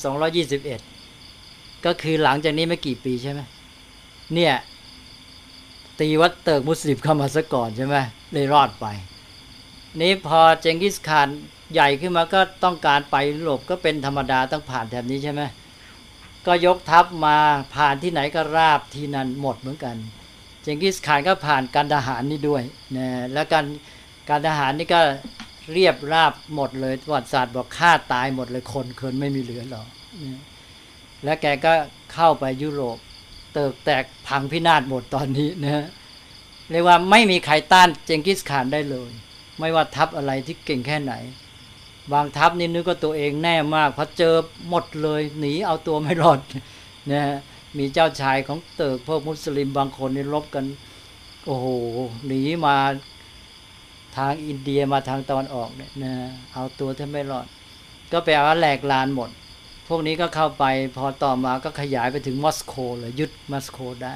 1221ก็คือหลังจากนี้ไม่กี่ปีใช่ไหมเนี่ยตีวัดเติร์กมุสลิมเข้ามาซะก่อนใช่ไหมเลยรอดไปนี้พอเจงกิสข่านใหญ่ขึ้นมาก็ต้องการไปยุโรปก็เป็นธรรมดาต้องผ่านแถบนี้ใช่ไหมก็ยกทัพมาผ่านที่ไหนก็ราบที่นั่นหมดเหมือนกันเจงกิสข่านก็ผ่านการทหารนี่ด้วยนะแล้วการทหารนี่ก็เรียบราบหมดเลยประวัติศาสตร์บอกฆ่าตายหมดเลยคนไม่มีเหลือหรอกแล้วแกก็เข้าไปยุโรปเติกแตกพังพินาศหมดตอนนี้นะเรียกว่าไม่มีใครต้านเจงกิสข่านได้เลยไม่ว่าทัพอะไรที่เก่งแค่ไหนบางทัพนี่นึกว่าตัวเองแน่มากพอเจอหมดเลยหนีเอาตัวไม่รอดนะมีเจ้าชายของเติกพวกมุสลิมบางคนนี่รบกันโอ้โหหนีมาทางอินเดียมาทางตะวันออกเนี่ยนะเอาตัวแทบไม่รอดก็ไปเอาแหลกลานหมดพวกนี้ก็เข้าไปพอต่อมาก็ขยายไปถึงมอสโกเลยยึดมอสโกได้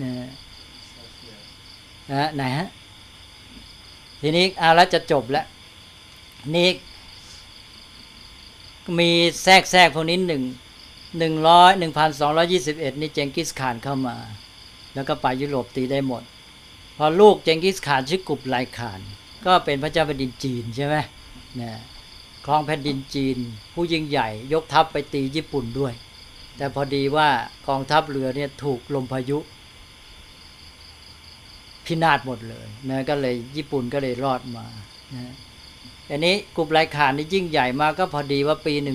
นะไหนฮะทีนี้แล้วจะจบแล้วนี่มีแทรกพวกนี้1221นี่เจงกิสข่านเข้ามาแล้วก็ไปยุโรปตีได้หมดพอลูกเจงกิสข่านชื่อกุบไลข่านก็เป็นพระเจ้าแผ่นดินจีนใช่ไหมนะครองแผ่นดินจีนผู้ยิ่งใหญ่ยกทัพไปตีญี่ปุ่นด้วยแต่พอดีว่ากองทัพเรือเนี่ยถูกลมพายุพินาศหมดเลยนะก็เลยญี่ปุ่นก็เลยรอดมานะอันนี้กุบไลข่านนี่ยิ่งใหญ่มากก็พอดีว่าปี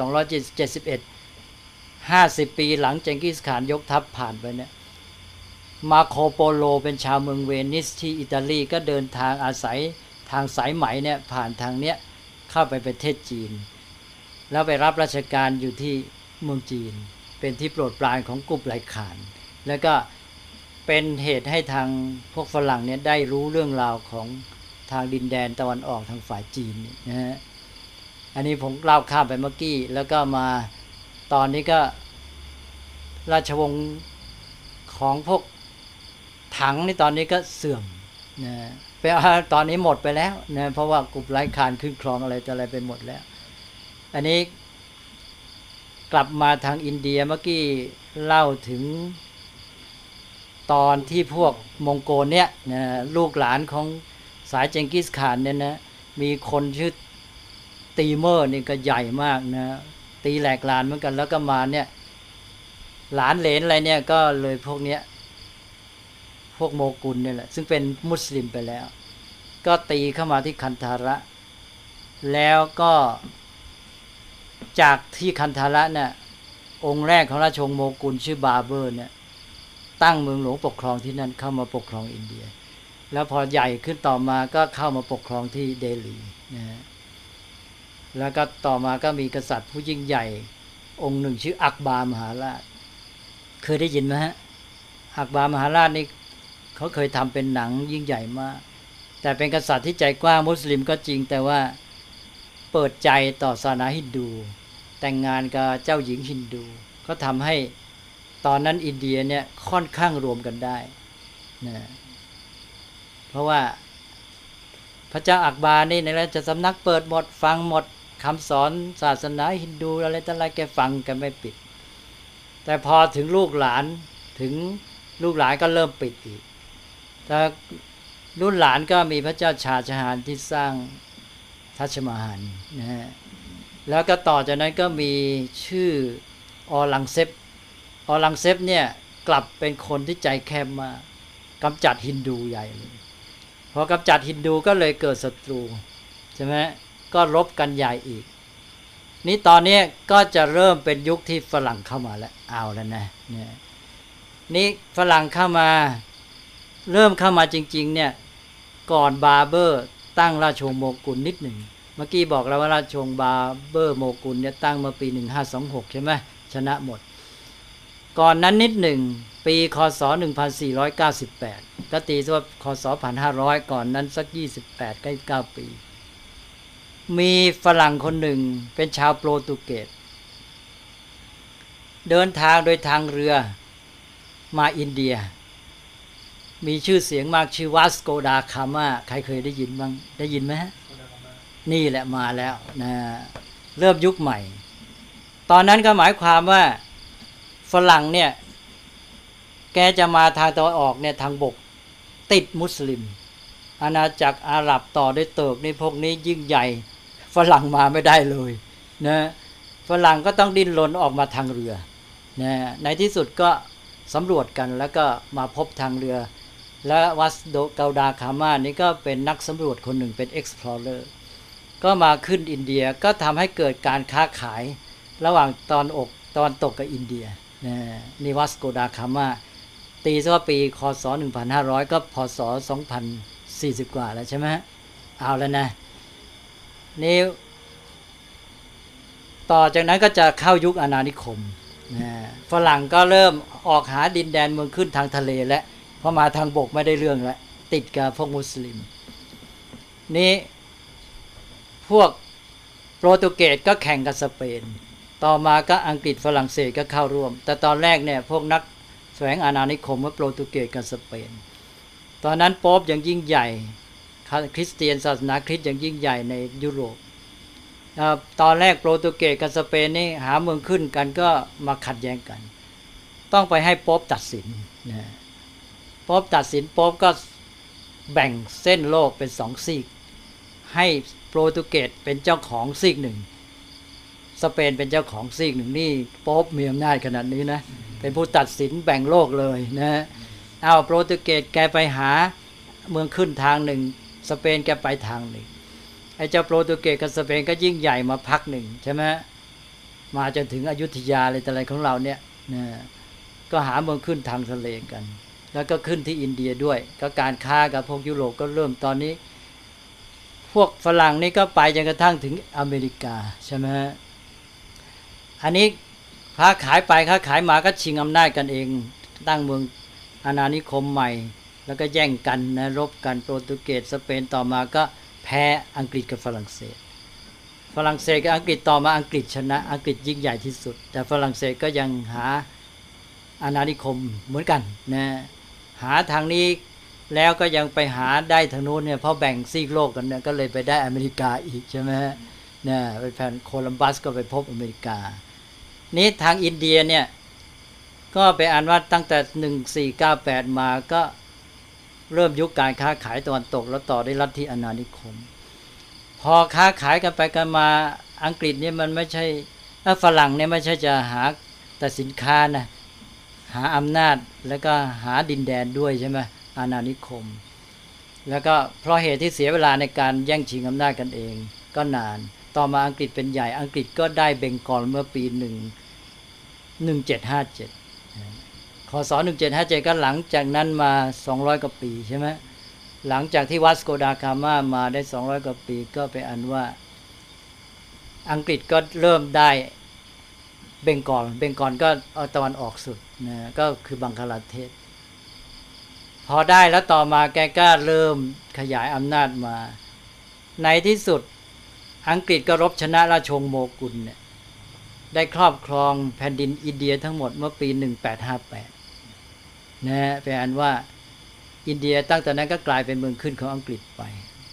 1271 50ปีหลังเจงกิสข่านยกทัพผ่านไปเนี่ยมาโคโปโลเป็นชาวเมืองเวนิสที่อิตาลีก็เดินทางอาศัยทางสายไหมเนี่ยผ่านทางเนี้ยเข้าไปประเทศจีนแล้วไปรับราชการอยู่ที่เมืองจีนเป็นที่โปรดปรานของกุบไลข่านแล้วก็เป็นเหตุให้ทางพวกฝรั่งเนี่ยได้รู้เรื่องราวของทางดินแดนตะวันออกทางฝ่ายจีนนะฮะอันนี้ผมเล่าข้ามไปเมื่อกี้แล้วก็มาตอนนี้ก็ราชวงศ์ของพวกถังนี่ตอนนี้ก็เสื่อมนะไปตอนนี้หมดไปแล้วนะเพราะว่ากุบไลข่านขึ้นครองอะไรไปหมดแล้วอันนี้กลับมาทางอินเดียเมื่อกี้เล่าถึงตอนที่พวกมองโกลเนี่ยนะลูกหลานของสายเจงกิสข่านเนี่ยนะมีคนชื่อตีเมอร์นี่ก็ใหญ่มากนะตีแหลกลานเหมือนกันแล้วก็มาเนี่ยหลานเหลนอะไรเนี่ยก็เลยพวกเนี้ยพวกโมกุลเนี่ยแหละซึ่งเป็นมุสลิมไปแล้วก็ตีเข้ามาที่คันธาระแล้วก็จากที่คันธาระเนี่ยองค์แรกของราชวงศ์โมกุลชื่อบาเบอร์เนี่ยตั้งเมืองหลวงปกครองที่นั่นเข้ามาปกครองอินเดียแล้วพอใหญ่ขึ้นต่อมาก็เข้ามาปกครองที่เดลีนะฮะแล้วก็ต่อมาก็มีกษัตริย์ผู้ยิ่งใหญ่องค์หนึ่งชื่ออักบาร์มหาราชเคยได้ยินไหมฮะอักบาร์มหาราชนี่เขาเคยทำเป็นหนังยิ่งใหญ่มากแต่เป็นกษัตริย์ที่ใจกว้างมุสลิมก็จริงแต่ว่าเปิดใจต่อศาสนาฮินดูแต่งงานกับเจ้าหญิงฮินดูก็ทำให้ตอนนั้นอินเดียเนี่ยค่อนข้างรวมกันได้นะเพราะว่าพระเจ้าอักบาร์นี่ในราชสำนักเปิดหมดฟังหมดคำสอนศาสนาฮินดูอะไรต่างๆแกฟังกันไม่ปิดแต่พอถึงลูกหลานก็เริ่มปิดอีกแต่รุ่นหลานก็มีพระเจ้าชาชหานที่สร้างทัชมาฮาลนะฮะแล้วก็ต่อจากนั้นก็มีชื่อออลังเซปเนี่ยกลับเป็นคนที่ใจแคบมากกำจัดฮินดูใหญ่เลยพอกำจัดฮินดูก็เลยเกิดศัตรูใช่ไหมก็รบกันใหญ่อีกนี่ตอนนี้ก็จะเริ่มเป็นยุคที่ฝรั่งเข้ามาแล้วเอาแล้วนะเนี่ยนี่ฝรั่งเข้ามาเริ่มเข้ามาจริงๆเนี่ยก่อนบาเบอร์ตั้งราชวงศ์โมกุลนิดหนึ่งเมื่อกี้บอกแล้วว่าราชวงศ์บาเบอร์โมกุลเนี่ยตั้งมาปี1526ใช่ไหมชนะหมดก่อนนั้นนิดหนึ่งปีคศ1498ก็ตีว่าคศ1500ก่อนนั้นสัก28 29ปีมีฝรั่งคนหนึ่งเป็นชาวโปรตุเกสเดินทางโดยทางเรือมาอินเดียมีชื่อเสียงมากชื่อวาสโกดาคามาใครเคยได้ยินบ้างได้ยินไหมฮะนี่แหละมาแล้วนะเริ่มยุคใหม่ตอนนั้นก็หมายความว่าฝรั่งเนี่ยแกจะมาทางตะวันออกเนี่ยทางบกติดมุสลิมอาณาจักรอาหรับต่อด้วยเติร์กนี่พวกนี้ยิ่งใหญ่ฝรั่งมาไม่ได้เลยนะฝรั่งก็ต้องดิ้นรนออกมาทางเรือนะในที่สุดก็สำรวจกันแล้วก็มาพบทางเรือและวัสโดเกาดาคามานี่ก็เป็นนักสำรวจคนหนึ่งเป็น explorer ก็มาขึ้นอินเดียก็ทำให้เกิดการค้าขายระหว่างตอนตกกับอินเดียนี่วัสโกดาคามาตีซะว่าปีคศ1500ก็พศ2040กว่าแล้วใช่ไหมเอาแล้วนะนี่ต่อจากนั้นก็จะเข้ายุคอาณานิคมฝรั่งก็เริ่มออกหาดินแดนเมืองขึ้นทางทะเลและพอมาทางบกไม่ได้เรื่องแล้วติดกับพวกมุสลิมนี่พวกโปรตุเกสก็แข่งกับสเปนต่อมาก็อังกฤษฝรั่งเศสก็เข้าร่วมแต่ตอนแรกเนี่ยพวกนักแสวงอาณานิคมว่าโปรตุเกสกับสเปนตอนนั้นโป๊ปยังยิ่งใหญ่คริสเตียนศาสนาคริสต์ยังยิ่งใหญ่ในยุโรปตอนแรกโปรตุเกสกับสเปนนี่หาเมืองขึ้นกันก็มาขัดแย้งกันต้องไปให้โป๊ปตัดสินนะโป๊ปตัดสินโป๊ปก็แบ่งเส้นโลกเป็น2ซีกให้โปรตุเกสเป็นเจ้าของซีกหนึ่งสเปนเป็นเจ้าของซีกหนึ่งนี่โป๊ปมีอำนาจขนาดนี้นะเป็นผู้ตัดสินแบ่งโลกเลยนะเอาโปรตุเกสแกไปหาเมืองขึ้นทางหนึ่งสเปนแกไปทางหนึ่งไอ้เจ้าโปรตุเกสกับสเปนก็ยิ่งใหญ่มาพักหนึ่งใช่ไหมมาจนถึงอยุธยาอะไรของเราเนี่ยนะก็หาเมืองขึ้นทางทะเลกันแล้วก็ขึ้นที่อินเดียด้วยก็การค้ากับพวกยุโรปก็เริ่มตอนนี้พวกฝรั่งนี่ก็ไปจนกระทั่งถึงอเมริกาใช่ไหมอันนี้ค้าขายไปค้าขายมาก็ชิงอำนาจกันเองตั้งเมืองอาณานิคมใหม่แล้วก็แย่งกันนะรบกันโปรตุเกสสเปนต่อมาก็แพ้อังกฤษกับฝรั่งเศสกับอังกฤษต่อมาอังกฤษชนะอังกฤษยิ่งใหญ่ที่สุดแต่ฝรั่งเศสก็ยังหาอาณานิคมเหมือนกันนะหาทางนี้แล้วก็ยังไปหาได้ทางโน้นเนี่ยเพราะแบ่งซีกโลกกันเนี่ยก็เลยไปได้อเมริกาอีกใช่ไหมเนี่ยไปแผนโคลัมบัสก็ไปพบอเมริกานี้ทางอินเดียเนี่ยก็ไปอ่านว่าตั้งแต่1498มาก็เริ่มยุคการค้าขายตะวันตกแล้วต่อด้วยลัทธิอาณานิคมพอค้าขายกันไปกันมาอังกฤษเนี่ยมันไม่ใช่ฝรั่งเนี่ยไม่ใช่จะหาแต่สินค้านะหาอำนาจแล้วก็หาดินแดนด้วยใช่ไหมอาณานิคมแล้วก็เพราะเหตุที่เสียเวลาในการแย่งชิงอำนาจกันเองก็นานต่อมาอังกฤษเป็นใหญ่อังกฤษก็ได้เบงกอลเมื่อปี1757คศ1757ก็หลังจากนั้นมา200กว่าปีใช่ไหมหลังจากที่วาสโกดากามามาได้200กว่าปีก็ไปอันว่าอังกฤษก็เริ่มได้เบงกอลก็ตะวันออกสุดนะก็คือบังคลาเทศพอได้แล้วต่อมาแกก็เริ่มขยายอำนาจมาในที่สุดอังกฤษก็รบชนะราชวงศ์โมกุลเนี่ยได้ครอบครองแผ่นดินอินเดียทั้งหมดเมื่อปี1858นะเป็นอันว่าอินเดียตั้งแต่นั้นก็กลายเป็นเมืองขึ้นของอังกฤษไป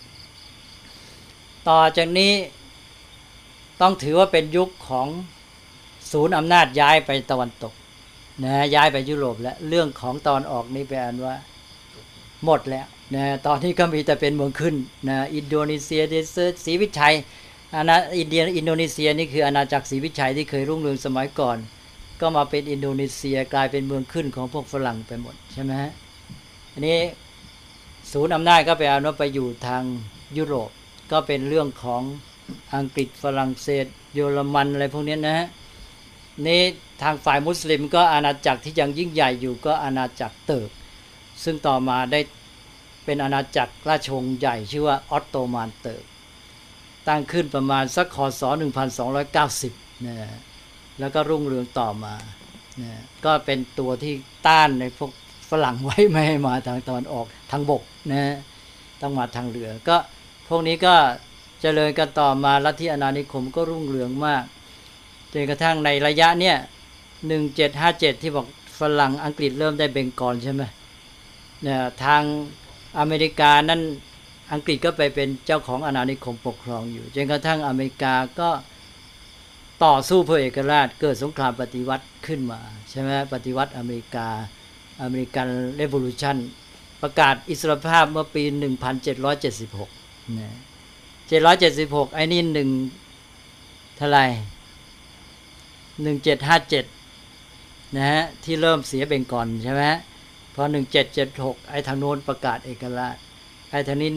ต่อจากนี้ต้องถือว่าเป็นยุคของศูนย์อำนาจย้ายไปตะวันตกนะย้ายไปยุโรปแล้วเรื่องของตอนออกนี่เป็นอันว่าหมดแล้วนะตอนนี้ก็มีแต่เป็นเมืองขึ้นนะอินโดนีเซียศรีวิชัยอินโดนีเซียนี่คืออาณาจักรศรีวิชัยที่เคยรุ่งเรืองสมัยก่อนก็มาเป็นอินโดนีเซียกลายเป็นเมืองขึ้นของพวกฝรั่งไปหมดใช่ไหมฮะอันนี้ศูนย์อำนาจก็ไปเอาว่าไปอยู่ทางยุโรปก็เป็นเรื่องของอังกฤษฝรั่งเศสเยอรมันอะไรพวกนี้นะฮะนี่ทางฝ่ายมุสลิมก็อาณาจักรที่ยังยิ่งใหญ่อยู่ก็อาณาจักรเติร์กซึ่งต่อมาได้เป็นอาณาจักรราชวงศ์ใหญ่ชื่อว่าออตโตมันเติร์กตั้งขึ้นประมาณสักคศ1290นะแล้วก็รุ่งเรืองต่อมานะก็เป็นตัวที่ต้านในพวกฝรั่งไว้ไม่ให้มาทางตะวันออกทางบกนะต้องมาทางเรือก็พวกนี้ก็เจริญกันต่อมาลัทธิอาณานิคมก็รุ่งเรืองมากจนกระทั่งในระยะเนี้ย1757ที่บอกฝรั่งอังกฤษเริ่มได้เบงกอลใช่ไหมเนี่ยทางอเมริกานั้นอังกฤษก็ไปเป็นเจ้าของอาณานิคมปกครองอยู่จนกระทั่งอเมริกาก็ต่อสู้เพื่อเอกราชเกิดสงครามปฏิวัติขึ้นมาใช่ไหมปฏิวัติอเมริกันเรโวลูชั่นประกาศอิสรภาพเมื่อปี1776นะ776ไอ้นี่1เท่าไหร่1757นะฮะที่เริ่มเสียเบงกอลใช่ไหมพอ1776ไอ้ทางโน้นประกาศเอกราชไอ้ทางนี้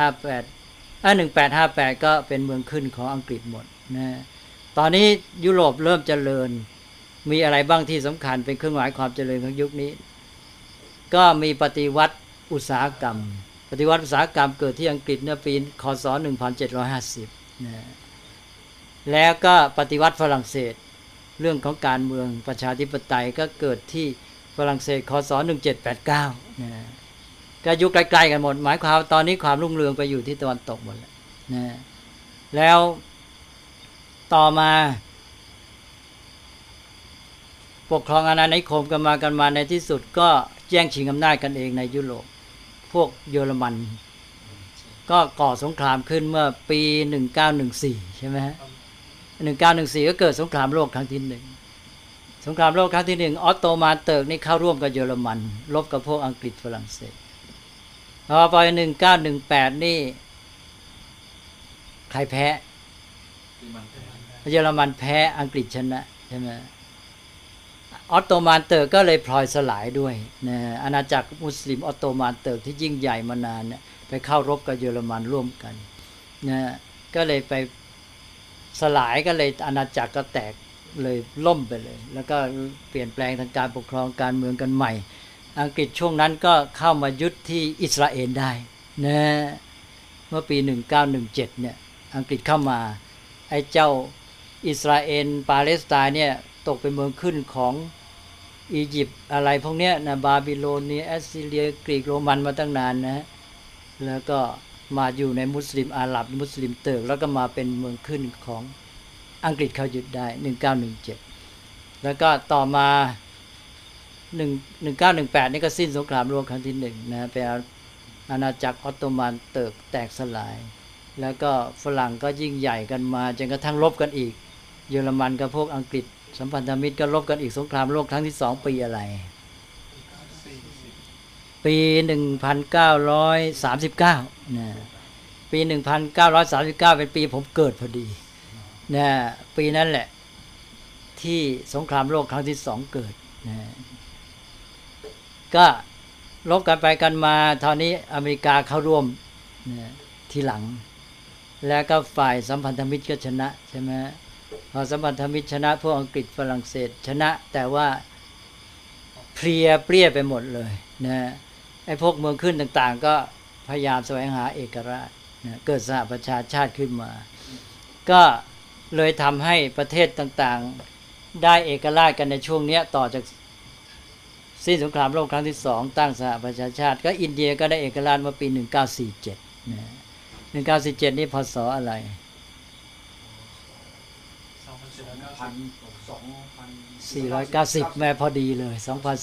1858ก็เป็นเมืองขึ้นของอังกฤษหมดนะตอนนี้ยุโรปเริ่มเจริญมีอะไรบ้างที่สำคัญเป็นเครื่องหมายความเจริญของยุคนี้ก็มีปฏิวัติอุตสาหกรรมเกิดที่อังกฤษเมื่อปีคศ1750นะแล้วก็ปฏิวัติฝรั่งเศสเรื่องของการเมืองประชาธิปไตยก็เกิดที่ฝรั่งเศสคศ1789นะก็ยุคใกล้ๆกันหมดหมายความตอนนี้ความรุ่งเรืองไปอยู่ที่ตะวันตกหมดแล้วนะแล้วต่อมาปกครองอาณานิคมกันมาในที่สุดก็แย่งชิงอำนาจกันเองในยุโรปพวกเยอรมันก็ก่อสงครามขึ้นเมื่อปี1914ใช่ไหมฮะ1914ก็เกิดสงครามโลกครั้งที่1สงครามโลกครั้งที่1ออตโตมันเติร์กนี่เข้าร่วมกับเยอรมันรบกับพวกอังกฤษฝรั่งเศสพอไป1918นี่ใครแพ้เยอรมันแพ้อังกฤษชนะใช่ไหมออตโตมันเติร์กก็เลยพลอยสลายด้วยนะอาณาจักรมุสลิมออตโตมันเติร์กที่ยิ่งใหญ่มานานเนี่ยไปเข้ารบกับเยอรมันร่วมกันนะก็เลยไปสลายก็เลยอาณาจักรก็แตกเลยล่มไปเลยแล้วก็เปลี่ยนแปลงทางการปกครองการเมืองกันใหม่อังกฤษช่วงนั้นก็เข้ามายึดที่อิสราเอลได้นะเมื่อปี1917เนี่ยอังกฤษเข้ามาไอ้เจ้าอิสราเอลปาเลสไตน์เนี่ยตกเป็นเมืองขึ้นของอียิปต์อะไรพวกเนี้ยนะบาบิโลนแอสซีเรียกรีกโรมันมาตั้งนานนะแล้วก็มาอยู่ในมุสลิมอาหรับมุสลิมเติร์กแล้วก็มาเป็นเมืองขึ้นของอังกฤษเขายึดได้1917แล้วก็ต่อมา1918นี่ก็สิ้นสงครามโลกครั้งที่1นะเป็นอาณาจักรออตโตมันเติร์กแตกสลายแล้วก็ฝรั่งก็ยิ่งใหญ่กันมาจนกระทั่งรบกันอีกเยอรมันกับพวกอังกฤษสัมพันธมิตรก็รบกันอีกสงครามโลกครั้งที่2ปีอะไรปี1939นะปี1939เป็นปีผมเกิดพอดีนะปีนั้นแหละที่สงครามโลกครั้งที่2เกิดนะก็รบกันไปกันมาตอนนี้อเมริกาเข้าร่วมนะทีหลังแล้วก็ฝ่ายสัมพันธมิตรก็ชนะใช่ไหมพอสัมพันธมิตรชนะพวกอังกฤษฝรั่งเศสชนะแต่ว่าเพลียเปรี้ยไปหมดเลยนะไอ้พวกเมืองขึ้นต่างๆก็พยายามแสวงหาเอกราชนะเกิดสหประชาชาติขึ้นมาก็เลยทำให้ประเทศต่างๆได้เอกราชกันในช่วงนี้ต่อจากสิ้นสงครามโลกครั้งที่2ตั้งสหประชาชาติก็อินเดียก็ได้เอกราชเมื่อปี1947นะ1947นี่พศอะไร490แม่พอดีเลย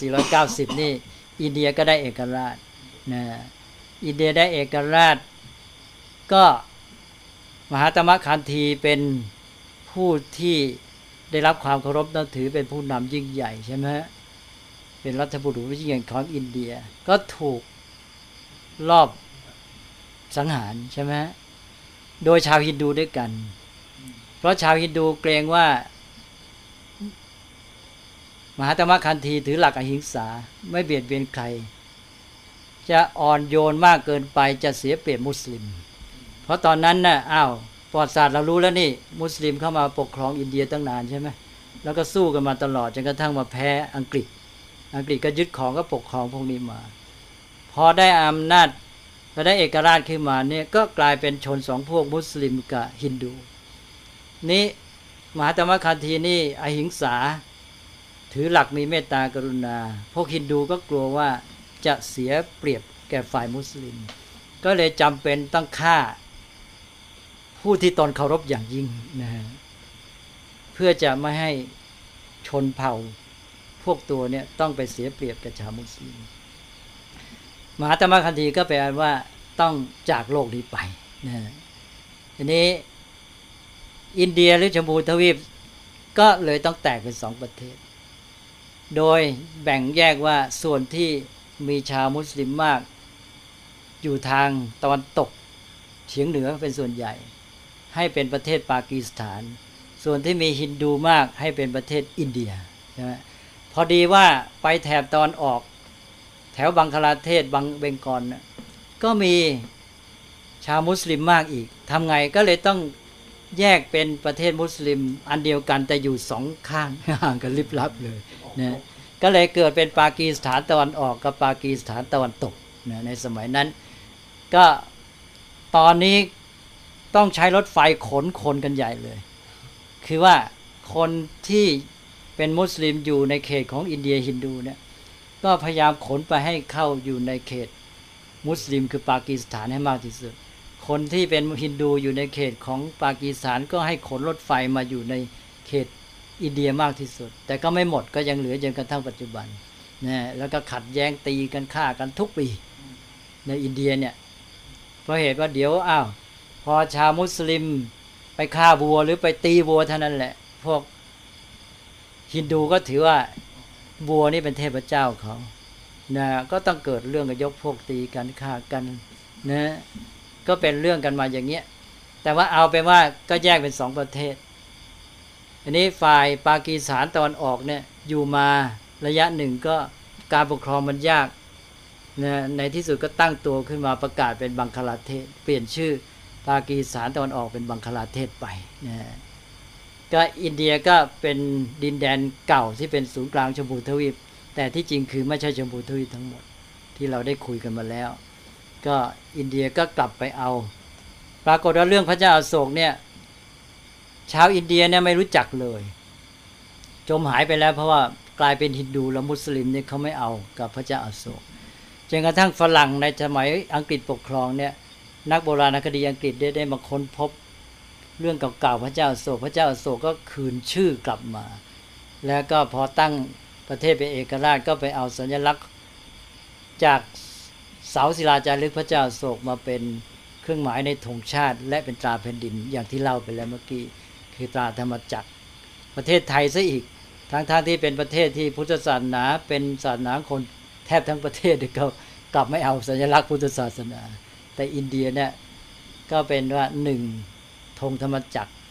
2490นี่อินเดียก็ได้เอกราชนะอินเดียได้เอกราชก็มหาตมะคันธีเป็นผู้ที่ได้รับความเคารพนับถือเป็นผู้นำยิ่งใหญ่ใช่ไหมเป็นรัฐบุรุษยิ่งใหญ่ของอินเดียก็ถูกลอบสังหารใช่ไหมโดยชาวฮินดูด้วยกันเพราะชาวฮินดูเกรงว่ามหาตมะคันธีถือหลักอหิงสาไม่เบียดเบียนใครจะอ่อนโยนมากเกินไปจะเสียเปรียบมุสลิมเพราะตอนนั้นน่ะประวัติศาสตร์เรารู้แล้วนี่มุสลิมเข้ามาปกครองอินเดียตั้งนานใช่ไหมแล้วก็สู้กันมาตลอดจนกระทั่งมาแพ้อังกฤษก็ยึดของก็ปกครองพวกนี้มาพอได้อำนาจพอได้เอกราชขึ้นมาเนี่ยก็กลายเป็นชนสองพวกมุสลิมกับฮินดูนี่มหาตมะคันธีนี่อหิงสาถือหลักมีเมตตากรุณาพวกฮินดูก็กลัวว่าจะเสียเปรียบแก่ฝ่ายมุสลิมก็เลยจำเป็นต้องฆ่าผู้ที่ตนเคารพอย่างยิ่งนะฮะเพื่อจะไม่ให้ชนเผ่าพวกตัวเนี่ยต้องไปเสียเปรียบกับชาวมุสลิมมหาตมะคันธีก็แปลว่าต้องจากโลกนี้ไปนะทีนี้อินเดียหรือชมพูทวีปก็เลยต้องแตกเป็น2ประเทศโดยแบ่งแยกว่าส่วนที่มีชาวมุสลิมมากอยู่ทางตะวันตกเฉียงเหนือเป็นส่วนใหญ่ให้เป็นประเทศปากีสถานส่วนที่มีฮินดูมากให้เป็นประเทศอินเดียใช่ไหมพอดีว่าไปแถบตอนออกแถวบังคลาเทศเบงกอลก็มีชาวมุสลิมมากอีกทำไงก็เลยต้องแยกเป็นประเทศมุสลิมอันเดียวกันแต่อยู่2ข้างห่างกันลิบลับเลยนะก็เลยเกิดเป็นปากีสถานตะวันออกกับปากีสถานตะวันตกนะในสมัยนั้นก็ตอนนี้ต้องใช้รถไฟขนคนกันใหญ่เลยคือว่าคนที่เป็นมุสลิมอยู่ในเขตของอินเดียฮินดูเนี่ยก็พยายามขนไปให้เข้าอยู่ในเขตมุสลิมคือปากีสถานให้มากที่สุดคนที่เป็นฮินดูอยู่ในเขตของปากีสถานก็ให้ขนรถไฟมาอยู่ในเขตอินเดียมากที่สุดแต่ก็ไม่หมดก็ยังเหลือจนกระทั่งปัจจุบันนะแล้วก็ขัดแย้งตีกันฆ่ากันทุกปีในอินเดียเนี่ยเพราะเหตุว่าเดี๋ยวพอชาวมุสลิมไปฆ่าวัวหรือไปตีวัวเท่านั้นแหละพวกฮินดูก็ถือว่าวัวนี่เป็นเทพเจ้าเขานะก็ต้องเกิดเรื่องกับยกพวกตีกันฆ่ากันนะก็เป็นเรื่องกันมาอย่างเงี้ยแต่ว่าเอาเป็นว่าก็แยกเป็น2ประเทศอันนี้ฝ่ายปากีสถานตะวันออกเนี่ยอยู่มาระยะหนึ่งก็การปกครองมันยากนะในที่สุดก็ตั้งตัวขึ้นมาประกาศเป็นบังคลาเทศเปลี่ยนชื่อปากีสถานตะวันออกเป็นบังคลาเทศไปนะก็อินเดียก็เป็นดินแดนเก่าที่เป็นศูนย์กลางชมพูทวีปแต่ที่จริงคือไม่ใช่ชมพูทวีปทั้งหมดที่เราได้คุยกันมาแล้วก็อินเดียก็กลับไปเอาปรากฏว่าเรื่องพระเจ้าอโศกเนี่ยชาวอินเดียเนี่ยไม่รู้จักเลยจมหายไปแล้วเพราะว่ากลายเป็นฮินดูและมุสลิมเนี่ยเขาไม่เอากับพระเจ้าอโศกจนกระทั่งฝรั่งในสมัยอังกฤษปกครองเนี่ยนักโบราณคดีอังกฤษได้มาค้นพบเรื่องเก่าๆพระเจ้าอโศกพระเจ้าอโศกก็คืนชื่อกลับมาแล้วก็พอตั้งประเทศเป็นเอกราชก็ไปเอาสัญลักษณ์จากเสาศิลาจารึกพระเจ้าอโศกมาเป็นเครื่องหมายในธงชาติและเป็นตราแผ่นดินอย่างที่เล่าไปแล้วเมื่อกี้คือตราธรรมจักรประเทศไทยซะอีกทั้งที่เป็นประเทศที่พุทธศาสนาเป็นศาสนาคนแทบทั้งประเทศก็กลับไม่เอาสัญลักษณ์พุทธศาสนาแต่อินเดียเนี่ยก็เป็นว่า1ธงธรรมจักร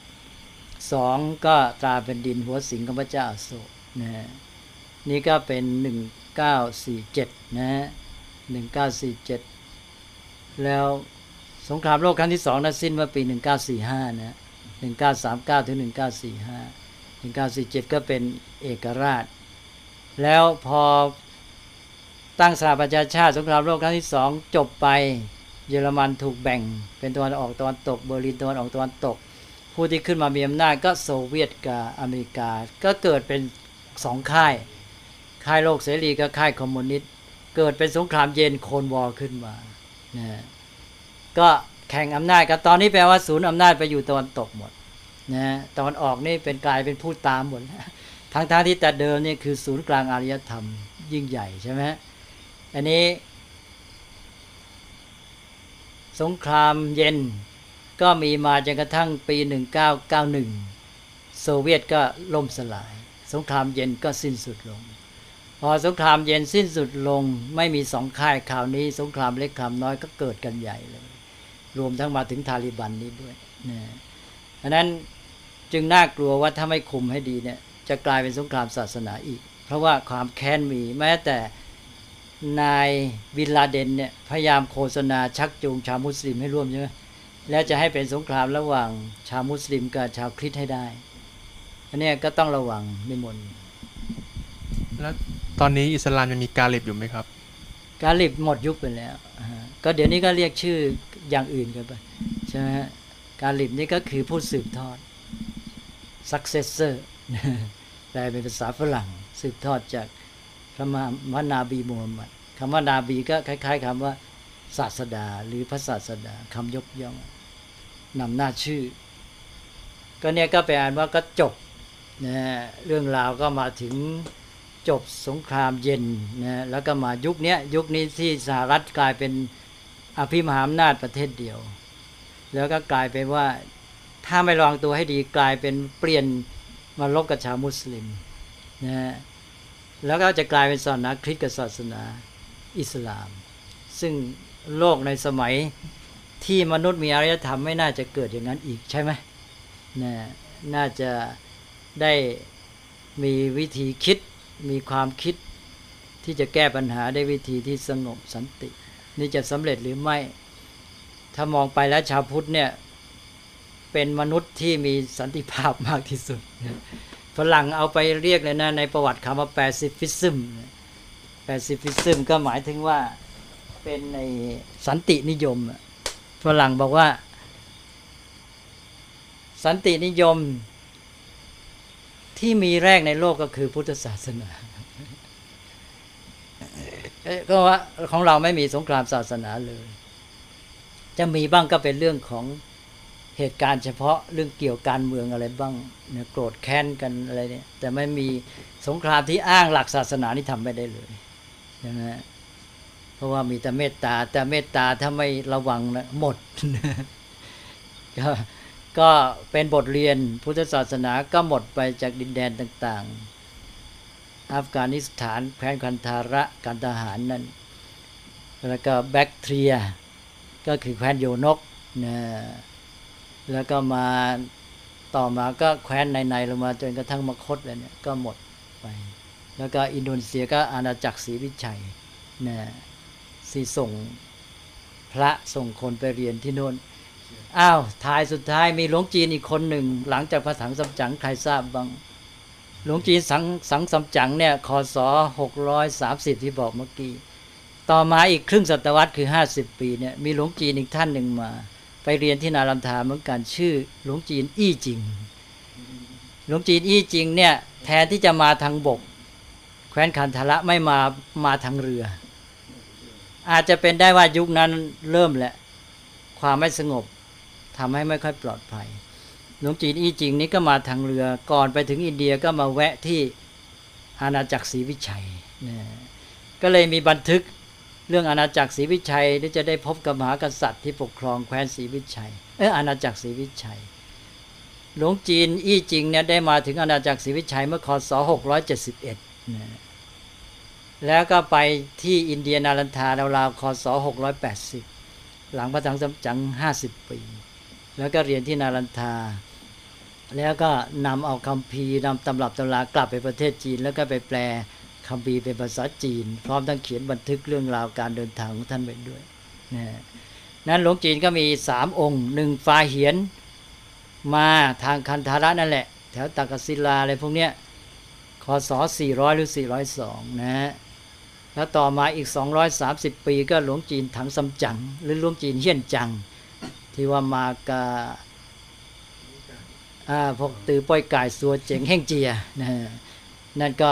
2ก็ตราแผ่นดินหัวสิงห์ของพระเจ้าอโศกนะนี่ก็เป็น1947นะ1947แล้วสงครามโลกครั้งที่2นั้นสิ้นเมื่อปี1945นะ1939ถึง1945 1947ก็เป็นเอกราชแล้วพอตั้งสหประชาชาติสงครามโลกครั้งที่2จบไปเยอรมันถูกแบ่งเป็นตะวันออกตะวันตกเบอร์ลินตะวันออกตะวันตกผู้ที่ขึ้นมามีอำนาจก็โซเวียตกับอเมริกาก็เกิดเป็น2ค่ายโลกเสรีกับค่ายคอมมิวนิสต์เกิดเป็นสงครามเย็นโคนวอร์ขึ้นมานะก็แข่งอำนาจกันตอนนี้แปลว่าศูนย์อำนาจไปอยู่ตะวันตกหมดนะตะวันออกนี่เป็นกลายเป็นผู้ตามหมดทั้งที่แต่เดิมนี่คือศูนย์กลางอารยธรรมยิ่งใหญ่ใช่ไหมอันนี้สงครามเย็นก็มีมาจนกระทั่งปี1991โซเวียตก็ล่มสลายสงครามเย็นก็สิ้นสุดลงพอสงครามเย็นสิ้นสุดลงไม่มี2ค่ายคราวนี้สงครามเล็กครามน้อยก็เกิดกันใหญ่เลยรวมทั้งมาถึงทาลิบันนี้ด้วยนะเพราะนั้นจึงน่ากลัวว่าถ้าไม่คุมให้ดีเนี่ยจะกลายเป็นสงครามศาสนาอีกเพราะว่าความแค้นมีแม้แต่นายบินลาเดนเนี่ยพยายามโฆษณาชักจูงชาวมุสลิมให้ร่วมใช่ไหมแล้วจะให้เป็นสงครามระหว่างชาวมุสลิมกับชาวคริสต์ให้ได้อันนี้ก็ต้องระวังนิมนต์แล้วตอนนี้อิสลามยังมีกาลิบอยู่ไหมครับกาลิบหมดยุคไปแล้วก็เดี๋ยวนี้ก็เรียกชื่ออย่างอื่นกันไปใช่ไหมกาลิบนี่ก็คือผู้สืบทอด successor แปลเป็นภาษาฝรั่งสืบทอดจากพระนาบีมูฮัมหมัดคำว่านาบีก็คล้ายๆคำว่าศาสดาหรือพระศาสดาคำยกย่องนำหน้าชื่อก็เนี่ยก็แปลว่าก็จบนะเรื่องราวก็มาถึงจบสงครามเย็นนะแล้วก็มายุคนี้ที่สหรัฐกลายเป็นอภิมหาอำนาจประเทศเดียวแล้วก็กลายเป็นว่าถ้าไม่ระวังตัวให้ดีกลายเป็นเปลี่ยนมาลบกับชาวมุสลิมนะแล้วก็จะกลายเป็นศาสนาคริสต์กับศาสนาอิสลามซึ่งโลกในสมัยที่มนุษย์มีอารยธรรมไม่น่าจะเกิดอย่างนั้นอีกใช่ไหมนะน่าจะได้มีวิธีคิดมีความคิดที่จะแก้ปัญหาได้วิธีที่สงบสันตินี่จะสำเร็จหรือไม่ถ้ามองไปแล้วชาวพุทธเนี่ยเป็นมนุษย์ที่มีสันติภาพมากที่สุดฝรั่งเอาไปเรียกเลยนะในประวัติคำว่าแปซิฟิซึมก็หมายถึงว่าเป็นในสันตินิยมฝรั่งบอกว่าสันตินิยมที่มีแรกในโลกก็คือพุทธศาสนาก็ว่าของเราไม่มีสงครามศาสนาเลยจะมีบ้างก็เป็นเรื่องของเหตุการณ์เฉพาะเรื่องเกี่ยวการเมืองอะไรบ้างเนี่ยโกรธแค้นกันอะไรเนี่ยแต่ไม่มีสงครามที่อ้างหลักศาสนานี่ทำไม่ได้เลยใช่ไหมเพราะว่ามีแต่เมตตาแต่เมตตาถ้าไม่ระวังนะหมด ก็เป็นบทเรียนพุทธศาสนาก็หมดไปจากดินแดนต่างๆอัฟกานิสถานแคว้นคันธาระการทหารนั่นแล้วก็แบคเทียก็คือแคว้นโยนกนะแล้วก็มาต่อมาก็แคว้นในลงมาจนกระทั่งมคธอะไรเนี่ยก็หมดไปแล้วก็อินโดนีเซียก็อาณาจักรศรีวิชัยนะที่ส่งพระส่งคนไปเรียนที่โน่นอ้าวท้ายสุดท้ายมีหลวงจีนอีกคนหนึ่งหลังจากพระถังซัมจั๋งใครทราบบ้างหลวงจีนสังซัมจั๋งเนี่ยคศ630ที่บอกเมื่อกี้ต่อมาอีกครึ่งศตวรรษคือ50ปีเนี่ยมีหลวงจีนอีกท่านหนึ่งมาไปเรียนที่นาลัมทาเหมือนกันชื่อหลวงจีนอี้จิงหลวงจีนอี้จิงเนี่ยแทนที่จะมาทางบกแคว้นคันธาระไม่มาทางเรืออาจจะเป็นได้ว่ายุคนั้นเริ่มแหละความไม่สงบทำให้ไม่ค่อยปลอดภัยหลวงจีนอี้จิงนี้ก็มาทางเรือก่อนไปถึงอินเดียก็มาแวะที่อาณาจักรศรีวิชัยก็เลยมีบันทึกเรื่องอาณาจักรศรีวิชัยที่จะได้พบกับมหากษัตริย์ที่ปกครองแคว้นศรีวิชัยอาณาจักรศรีวิชัยหลวงจีนอี้จิงเนี่ยได้มาถึงอาณาจักรศรีวิชัยเมื่อคศ671แล้วก็ไปที่อินเดียนาลันทาราวๆคศ680หลังพระถังซัมจั๋ง50ปีแล้วก็เรียนที่นาลันทาแล้วก็นำเอาคัมภีร์นำตำรับตำรากลับไปประเทศจีนแล้วก็ไปแปลคัมภีร์เป็นภาษาจีนพร้อมทั้งเขียนบันทึกเรื่องราวการเดินทางของท่านไว้ด้วยนั้นหลวงจีนก็มี3องค์1ฟาเหียนมาทางคันธาระนั่นแหละแถวตักกศิลาอะไรพวกเนี้ยคศ400หรือ402นะแล้วต่อมาอีก230ปีก็หลวงจีนถังซัมจั๋งหรือหลวงจีนเฮียนจังที่ว่ามากาพวกตือป้อยก่ายสัวเจ๋งแห่งเจียนั่นก็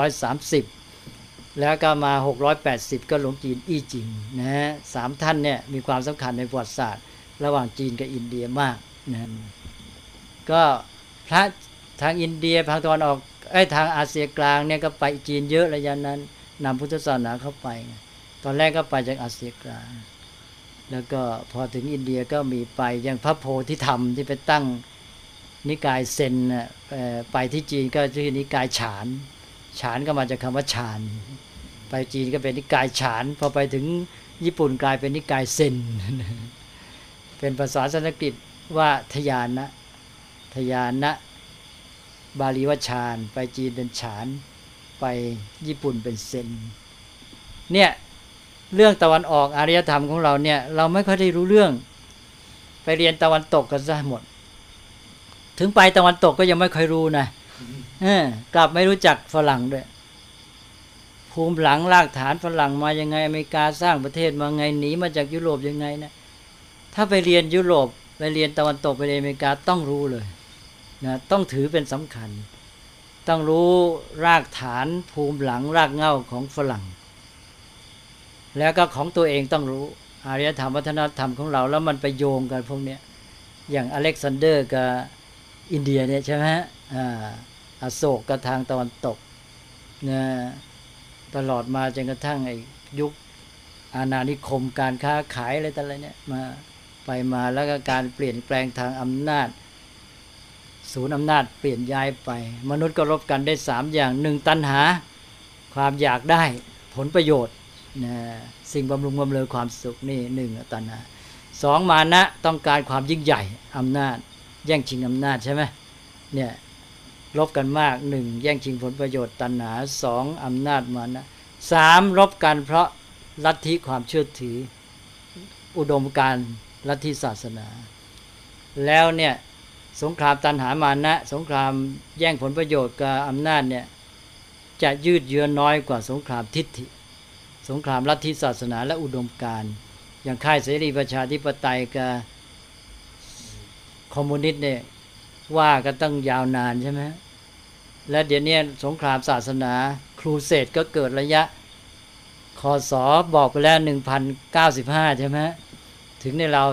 630แล้วก็มา680ก็หลวงจีนอี้จิงนะ3ท่านเนี่ยมีความสำคัญในประวัติศาสตร์ระหว่างจีนกับอินเดียมากนะก็พระทางอินเดียทางตะวันออกทางอาเซียกลางเนี่ยก็ไปจีนเยอะระยะนั้นนำพุทธศาสนาเข้าไปตอนแรกก็ไปจากอาเซียกลางแล้วก็พอถึงอินเดียก็มีไปอย่างพระโพธิธรรมที่ไปตั้งนิกายเซนไปที่จีนก็ชื่อนิกายฉานก็มาจากคำว่าฌานไปจีนก็เป็นนิกายฉานพอไปถึงญี่ปุ่นกลายเป็นนิกายเซนเป็นภาษาสันสกฤตว่าทยานะบาลีว่าฌานไปจีนเป็นฉานไปญี่ปุ่นเป็นเซนเนี่ยเรื่องตะวันออกอารยธรรมของเราเนี่ยเราไม่ค่อยได้รู้เรื่องไปเรียนตะวันตกกันซะหมดถึงไปตะวันตกก็ยังไม่ค่อยรู้นะกลับไม่รู้จักฝรั่งด้วยภูมิหลังรากฐานฝรั่งมายังไงอเมริกาสร้างประเทศมาไงหนีมาจากยุโรปยังไงนะถ้าไปเรียนยุโรปไปเรียนตะวันตกไปเรียนอเมริกาต้องรู้เลยนะต้องถือเป็นสำคัญต้องรู้รากฐานภูมิหลังรากเหง้าของฝรั่งแล้วก็ของตัวเองต้องรู้อารยธรรมวัฒนธรรมของเราแล้วมันไปโยงกันพวกเนี้ยอย่างอเล็กซานเดอร์กับอินเดียเนี่ยใช่ไหมอโศกกับทางตะวันตกนะตลอดมาจนกระทั่งไอ้ยุคอาณานิคมการค้าขายอะไรต่างๆเนี่ยมาไปมาแล้วก็การเปลี่ยนแปลงทางอำนาจศูนย์อำนาจเปลี่ยนย้ายไปมนุษย์ก็รบกันได้3อย่าง1ตัณหาความอยากได้ผลประโยชน์นะสิ่งบำรุงบำเรอความสุขนี่1ตัณหา2มานะต้องการความยิ่งใหญ่อำนาจแย่งชิงอำนาจใช่ไหมเนี่ยรบกันมาก1แย่งชิงผลประโยชน์ตัณหา2อำนาจมานะ3รบกันเพราะลัทธิความเชื่อถืออุดมการณ์ลัทธิศาสนาแล้วเนี่ยสงครามตัณหามานะสงครามแย่งผลประโยชน์กับอำนาจเนี่ยจะยืดเยื้อน้อยกว่าสงครามทิฏฐิสงครามลัทธิศาสนาและอุดมการณ์อย่างค่ายเสรีประชาธิปไตยกับคอมมิวนิสต์เนี่ยว่ากันตั้งยาวนานใช่ไหมและเดี๋ยวนี้สงครามศาสนาครูเสดก็เกิดระยะคศบอกไปแล้ว1095ใช่ไหมถึงในเรา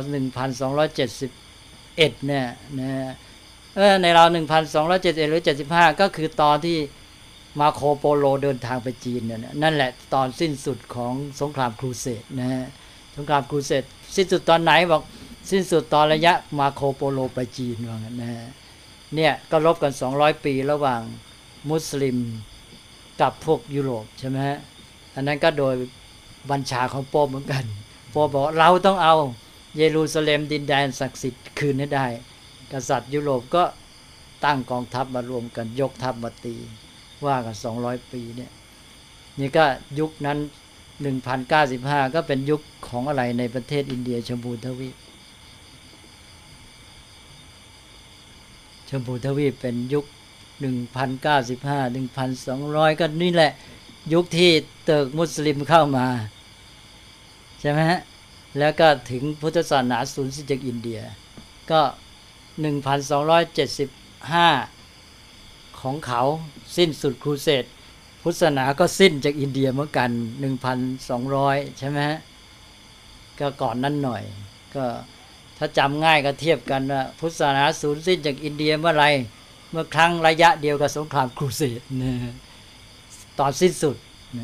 1271เนี่ยนะในเรา1271หรือ75ก็คือตอนที่มาโคโปโลเดินทางไปจีนนั่นแหละตอนสิ้นสุดของสงครามครูเสดนะสงครามครูเสดสิ้นสุดตอนไหนบอกสิ้นสุดตอนระยะมาโคโปโลไปจีนว่างั้นนะเนี่ยก็รบกัน200ปีระหว่างมุสลิมกับพวกยุโรปใช่ไหมอันนั้นก็โดยบัญชาของโป๊ปเหมือนกันโป๊ปบอกเราต้องเอาเยรูซาเล็มดินแดนศักดิ์สิทธิ์คืนให้ได้กษัตริย์ยุโรปก็ตั้งกองทัพมารวมกันยกทัพมาตีว่ากัน200ปีเนี่ยนี่ก็ยุคนั้น1095ก็เป็นยุคของอะไรในประเทศอินเดียชมพูทวีปชมพูทวีปเป็นยุค1095 1200ก็นี่แหละยุคที่เติร์กมุสลิมเข้ามาใช่ไหมฮะแล้วก็ถึงพุทธศาสนาสูญสิ้นจากอินเดียก็1275ของเขาสิ้นสุดครูเสดพุทธศาสนาก็สิ้นจากอินเดียเหมือนกัน1200ใช่ไหมฮะก็ก่อนนั้นหน่อยก็ถ้าจำง่ายก็เทียบกันว่าพุทธศาสนาสูญสิ้นจากอินเดียเมื่อไรเมื่อครั้งระยะเดียวกับสงครามครูเสดตอนสิ้นสุด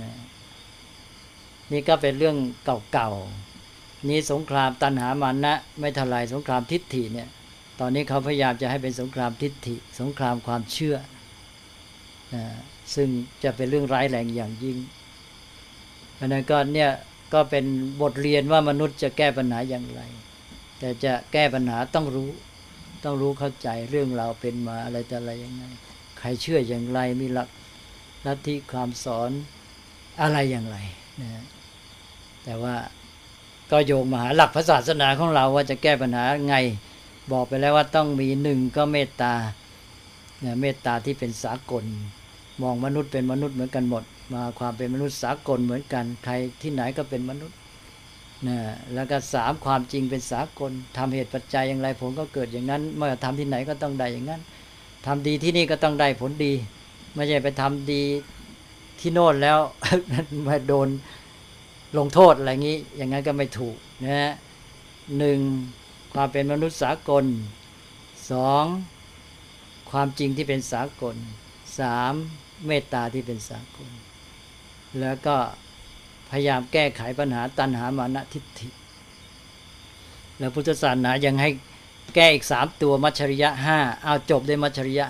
นี่ก็เป็นเรื่องเก่าๆนี้สงครามตัณหามานะไม่เท่าไรสงครามทิฏฐิเนี่ยตอนนี้เขาพยายามจะให้เป็นสงครามทิฏฐิสงครามความเชื่อซึ่งจะเป็นเรื่องร้ายแรงอย่างยิ่งเพราะนั้นก็เนี่ยก็เป็นบทเรียนว่ามนุษย์จะแก้ปัญหาอย่างไรแต่จะแก้ปัญหาต้องรู้เข้าใจเรื่องราวเป็นมาอะไรแต่อะไรยังไงใครเชื่ออย่างไรมีหลักลัทธิความสอนอะไรอย่างไรนะแต่ว่าก็โยงมาหาหลักศาสนาของเราว่าจะแก้ปัญหาไงบอกไปแล้วว่าต้องมี1ก็เมตตาเมตตาที่เป็นสากลมองมนุษย์เป็นมนุษย์เหมือนกันหมดมาความเป็นมนุษย์สากลเหมือนกันใครที่ไหนก็เป็นมนุษย์นะแล้วก็3ความจริงเป็นสากลทำเหตุปัจจัยอย่างไรผลก็เกิดอย่างนั้นเมื่อทำที่ไหนก็ต้องได้อย่างนั้นทำดีที่นี่ก็ต้องได้ผลดีไม่ใช่ไปทำดีที่โน่นแล้ว มาโดนลงโทษอะไรงี้อย่างนั้นก็ไม่ถูกนะฮะ1ความเป็นมนุษย์สากล2ความจริงที่เป็นสากล3เมตตาที่เป็นสากลแล้วก็พยายามแก้ไขปัญหาตัณหามานะทิฏฐิแล้วพุทธศาสนายังให้แก้อีก3ตัวมัชฌริยะ5เอาจบด้วยมัชฌริยะ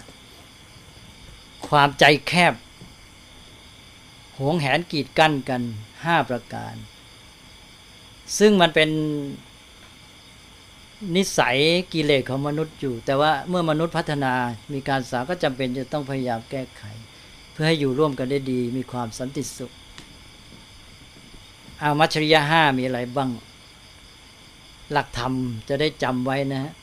5ความใจแคบหวงแหนกีดกั้นกัน5ประการซึ่งมันเป็นนิสัยกิเลสของมนุษย์อยู่แต่ว่าเมื่อมนุษย์พัฒนามีการศึกษาก็จำเป็นจะต้องพยายามแก้ไขเพื่อให้อยู่ร่วมกันได้ดีมีความสันติสุขเอามัชฌริยะ5มีอะไรบ้างหลักธรรมจะได้จำไว้นะฮะ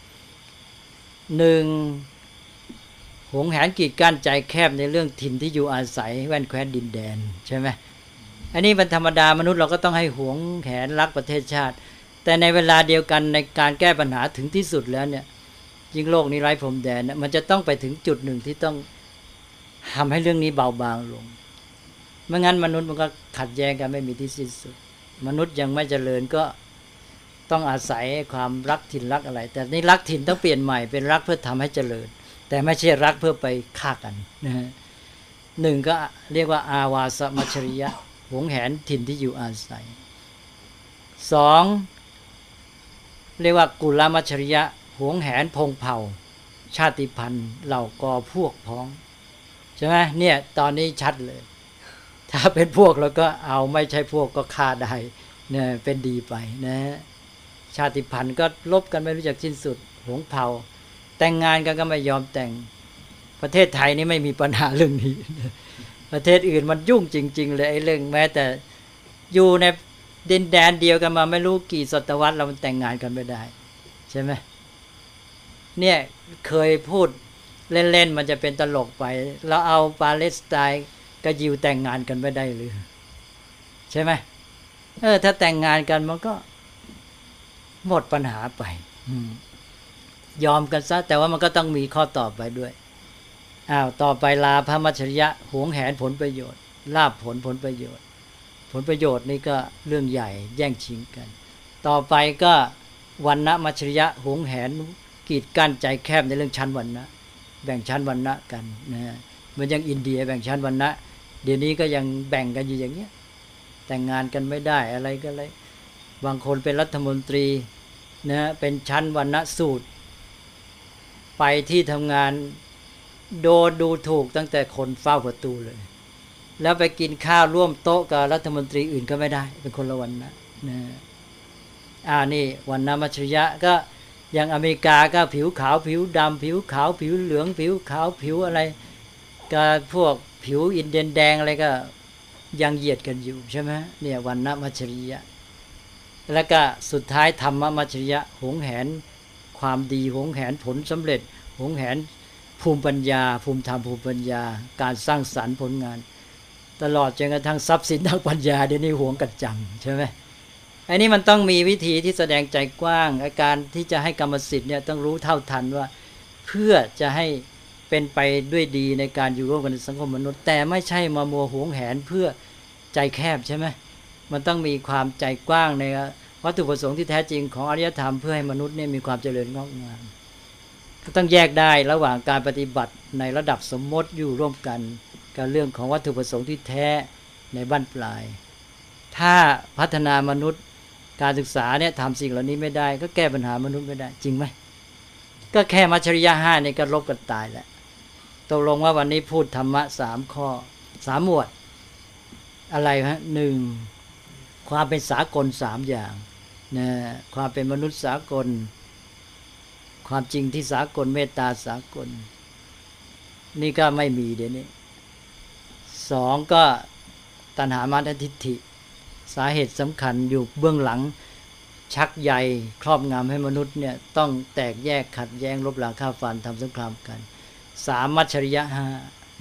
1หวงแหนกีดกั้นใจแคบในเรื่องถิ่นที่อยู่อาศัยแว่นแคว้นดินแดนใช่ไหมอันนี้เป็นธรรมดามนุษย์เราก็ต้องให้หวงแหนรักประเทศชาติแต่ในเวลาเดียวกันในการแก้ปัญหาถึงที่สุดแล้วเนี่ยยิ่งโลกนี้ไร้พรมแดนมันจะต้องไปถึงจุดหนึ่งที่ต้องทำให้เรื่องนี้เบาบางลงไม่งั้นมนุษย์มันก็ขัดแย้งกันไม่มีที่สิ้นสุดมนุษย์ยังไม่เจริญก็ต้องอาศัยความรักถิ่นรักอะไรแต่นี่รักถิ่นต้องเปลี่ยนใหม่เป็นรักเพื่อทำให้เจริญแต่ไม่ใช่รักเพื่อไปฆ่ากันนะฮะ1ก็เรียกว่าอาวาสมัชฌริยะหวงแหนถิ่นที่อยู่อาศัย2เรียกว่ากุลมัชฌริยะหวงแหนพงเผ่าชาติพันธุ์เหล่ากอพวกพ้องใช่ไหมเนี่ยตอนนี้ชัดเลยถ้าเป็นพวกแล้วก็เอาไม่ใช่พวกก็ฆ่าได้เนี่ยเป็นดีไปนะชาติพันธุ์ก็ลบกันไม่รู้จักสิ้นสุดหวงเผ่าแต่งงานกันก็ไม่ยอมแต่งประเทศไทยนี่ไม่มีปัญหาเรื่องนี้ประเทศอื่นมันยุ่งจริงๆเลยไอ้เรื่องแม้แต่อยู่ในดินแดนเดียวกันมาไม่รู้กี่ศตวรรษเรามันแต่งงานกันไม่ได้ใช่ไหมเนี่ยเคยพูดเล่นๆมันจะเป็นตลกไปเราเอาปาเลสไตน์กับยิวแต่งงานกันไม่ได้หรือใช่ไหมถ้าแต่งงานกันมันก็หมดปัญหาไปยอมกันซะแต่ว่ามันก็ต้องมีข้อต่อไปด้วยต่อไปลาภมัชฌริยะหวงแหนผลประโยชน์ลาภผลประโยชน์ผลประโยชน์นี่ก็เรื่องใหญ่แย่งชิงกันต่อไปก็วรรณมัชฌริยะหวงแหนกีดกั้นใจแคบในเรื่องชั้นวรรณะแบ่งชั้นวรรณะกันนะเหมือนอย่างอินเดียแบ่งชั้นวรรณะเดี๋ยวนี้ก็ยังแบ่งกันอยู่อย่างเงี้ยแต่งงานกันไม่ได้อะไรก็เลยบางคนเป็นรัฐมนตรีนะเป็นชั้นวรรณะสูตรไปที่ทำงานโดนดูถูกตั้งแต่คนเฝ้าประตูเลยแล้วไปกินข้าวร่วมโต๊ะกับรัฐมนตรีอื่นก็ไม่ได้เป็นคนละวรรณะนะนี่วรรณมัชฌริยะก็อย่างอเมริกาก็ผิวขาวผิวดำผิวขาวผิวเหลืองผิวขาวผิวอะไรก็พวกผิวอินเดียนแดงอะไรก็ยังเหยียดกันอยู่ใช่ไหมเนี่ยวรรณมัชฌริยะแล้วก็สุดท้ายธรรมมัชฌริยะหวงแหนความดีหวงแหนผลสำเร็จหวงแหนภูมิปัญญาภูมิธรรมภูมิปัญญาการสร้างสรรค์ผลงานตลอดจนกระทั่งทรัพย์สินทางปัญญาเดี๋ยวนี้หวงกันจังใช่ไหมอันนี้มันต้องมีวิธีที่แสดงใจกว้างอาการที่จะให้กรรมสิทธิ์เนี่ยต้องรู้เท่าทันว่าเพื่อจะให้เป็นไปด้วยดีในการอยู่ร่วมกันในสังคมมนุษย์แต่ไม่ใช่มามัวหวงแหนเพื่อใจแคบใช่ไหมมันต้องมีความใจกว้างในวัตถุประสงค์ที่แท้จริงของอารยธรรมเพื่อให้มนุษย์เนี่ยมีความเจริญงอกงามก็ต้องแยกได้ระหว่างการปฏิบัติในระดับสมมติอยู่ร่วมกันกับเรื่องของวัตถุประสงค์ที่แท้ในบั้นปลายถ้าพัฒนามนุษย์การศึกษาเนี่ยทำสิ่งเหล่านี้ไม่ได้ก็แก้ปัญหามนุษย์ไม่ได้จริงไหมก็แค่มัชฌริยะ5นี่ก็ลบกันตายแล้วตกลงว่าวันนี้พูดธรรมะ3ข้อ3หมวดอะไรฮะ1ความเป็นสากล3อย่างนะความเป็นมนุษย์สากลความจริงที่สากลเมตตาสากลนี่ก็ไม่มีเดี๋ยวนี้2ก็ตัณหามานะทิฏฐิสาเหตุสำคัญอยู่เบื้องหลังชักใยครอบงำให้มนุษย์เนี่ยต้องแตกแยกขัดแย้งลบล้างฆ่าฟันทำสงครามกัน3มัชฌริยะ5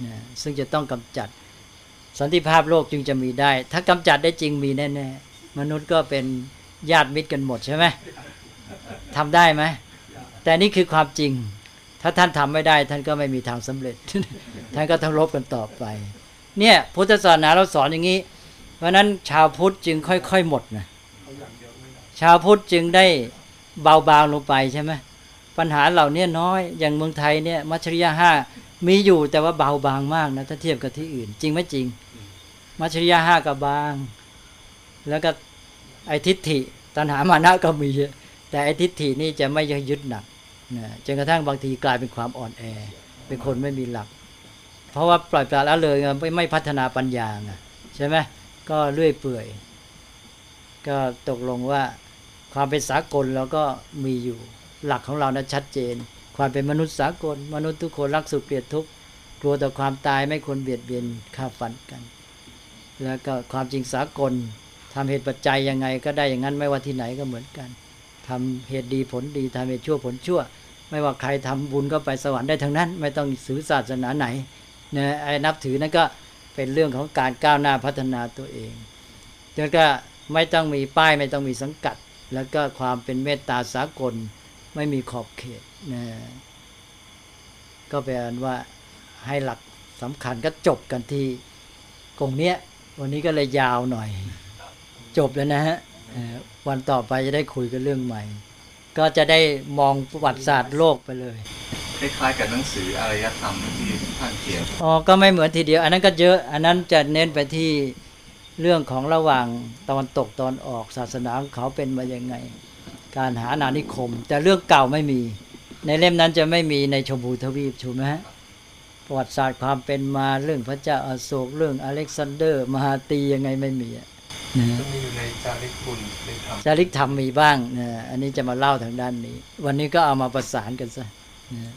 นะซึ่งจะต้องกำจัดสันติภาพโลกจึงจะมีได้ถ้ากำจัดได้จริงมีแน่ๆมนุษย์ก็เป็นญาติมิตรกันหมดใช่ไหมทำได้ไหมแต่นี่คือความจริงถ้าท่านทำไม่ได้ท่านก็ไม่มีทางสำเร็จ ท่านก็ต้องรบกันต่อไปเนี่ยพุทธศาสนาเราสอนอย่างนี้เพราะนั้นชาวพุทธจึงค่อยๆหมดนะชาวพุทธจึงได้เบาบางลงไปใช่ไหมปัญหาเหล่านี้น้อยอย่างเมืองไทยเนี่ยมัชฌิยะห้ามีอยู่แต่ว่าเบาบางมากนะถ้าเทียบกับที่อื่นจริงไหมจริงมัชฌิยะห้าก็บางแล้วก็ไอ้ทิฏฐิตัณหามานะก็มีแต่ไอ้ทิฏฐินี่จะไม่ยึดหนักนะจนกระทั่งบางทีกลายเป็นความอ่อนแอเป็นคนไม่มีหลักเพราะว่าปล่อยปละละเลยไม่พัฒนาปัญญาไงใช่ไหมก็เลื่อยเปื่อยก็ตกลงว่าความเป็นสากลเราก็มีอยู่หลักของเรานะชัดเจนความเป็นมนุษย์สากลมนุษย์ทุกคนรักสุขเกลียดทุกข์กลัวต่อความตายไม่ควรเบียดเบียนฆ่าฟันกันแล้วก็ความจริงสากลทำเหตุปัจจัยยังไงก็ได้อย่างนั้นไม่ว่าที่ไหนก็เหมือนกันทำเหตุดีผลดีทำเหตุชั่วผลชั่วไม่ว่าใครทำบุญก็ไปสวรรค์ได้ทั้งนั้นไม่ต้องถือศาสนาไหนนะไอ้นับถือนั่นก็เป็นเรื่องของการก้าวหน้าพัฒนาตัวเองแล้วก็ไม่ต้องมีป้ายไม่ต้องมีสังกัดแล้วก็ความเป็นเมตตาสากลไม่มีขอบเขตนะก็แปลว่าให้หลักสำคัญก็จบกันที่ตรงเนี้ยวันนี้ก็เลยยาวหน่อยจบแล้วนะฮะวันต่อไปจะได้คุยกันเรื่องใหม่ก็จะได้มองประวัติศาสตร์โลกไปเลยคล้ายๆกับหนังสืออารยธรรมที่ท่านเขียนก็ไม่เหมือนทีเดียวอันนั้นก็เยอะอันนั้นจะเน้นไปที่เรื่องของระหว่างตะวันตกตอนออกศาสนาของเขาเป็นมายังไงการหาอาณานิคมแต่เรื่องเก่าไม่มีในเล่มนั้นจะไม่มีในชมพูทวีปถูกไหมฮะประวัติศาสตร์ความเป็นมาเรื่องพระเจ้าอโศกเรื่องอเล็กซานเดอร์มหาตียังไงไม่มีจะมีอยู่ในจาริกบุญในธรรมจาริกธรรมมีบ้างนะอันนี้จะมาเล่าทางด้านนี้วันนี้ก็เอามาประสานกันซะนะ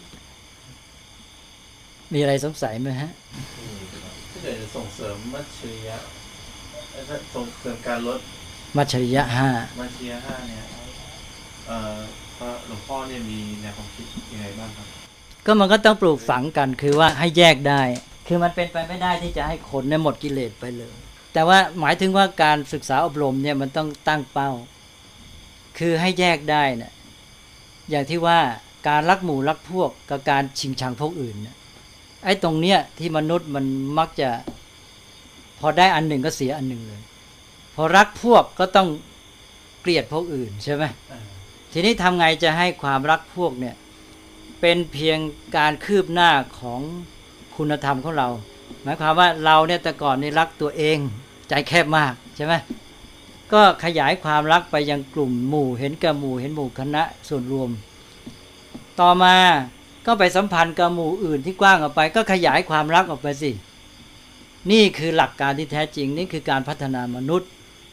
มีอะไรสงสัยไหมฮะถ้าเกิดจะส่งเสริมมัชฌิยะส่งเสริมการลดมัชฌิยะห้ามัชฌิยะห้าเนี่ยพระหลวงพ่อเนี่ยมีแนวความคิดยังไงบ้างครับก็มันก็ต้องปลูกฝังกันคือว่าให้แยกได้คือมันเป็นไปไม่ได้ที่จะให้คนเนี่ยหมดกิเลสไปเลยแต่ว่าหมายถึงว่าการศึกษาอบรมเนี่ยมันต้องตั้งเป้าคือให้แยกได้นะอย่างที่ว่าการรักหมู่รักพวกกับการชิงชังพวกอื่นนะไอ้ตรงเนี้ยที่มนุษย์มันมักจะพอได้อันหนึ่งก็เสียอันหนึ่งเลยพอรักพวกก็ต้องเกลียดพวกอื่นใช่ไหมทีนี้ทำไงจะให้ความรักพวกเนี่ยเป็นเพียงการคืบหน้าของคุณธรรมของเราหมายความว่าเราเนี่ยแต่ก่อนนี่รักตัวเองใจแคบมากใช่ไหมก็ขยายความรักไปยังกลุ่มหมู่เห็นกับหมู่เห็นหมู่คณะส่วนรวมต่อมาก็ไปสัมพันธ์กับหมู่อื่นที่กว้างออกไปก็ขยายความรักออกไปสินี่คือหลักการที่แท้จริงนี่คือการพัฒนามนุษย์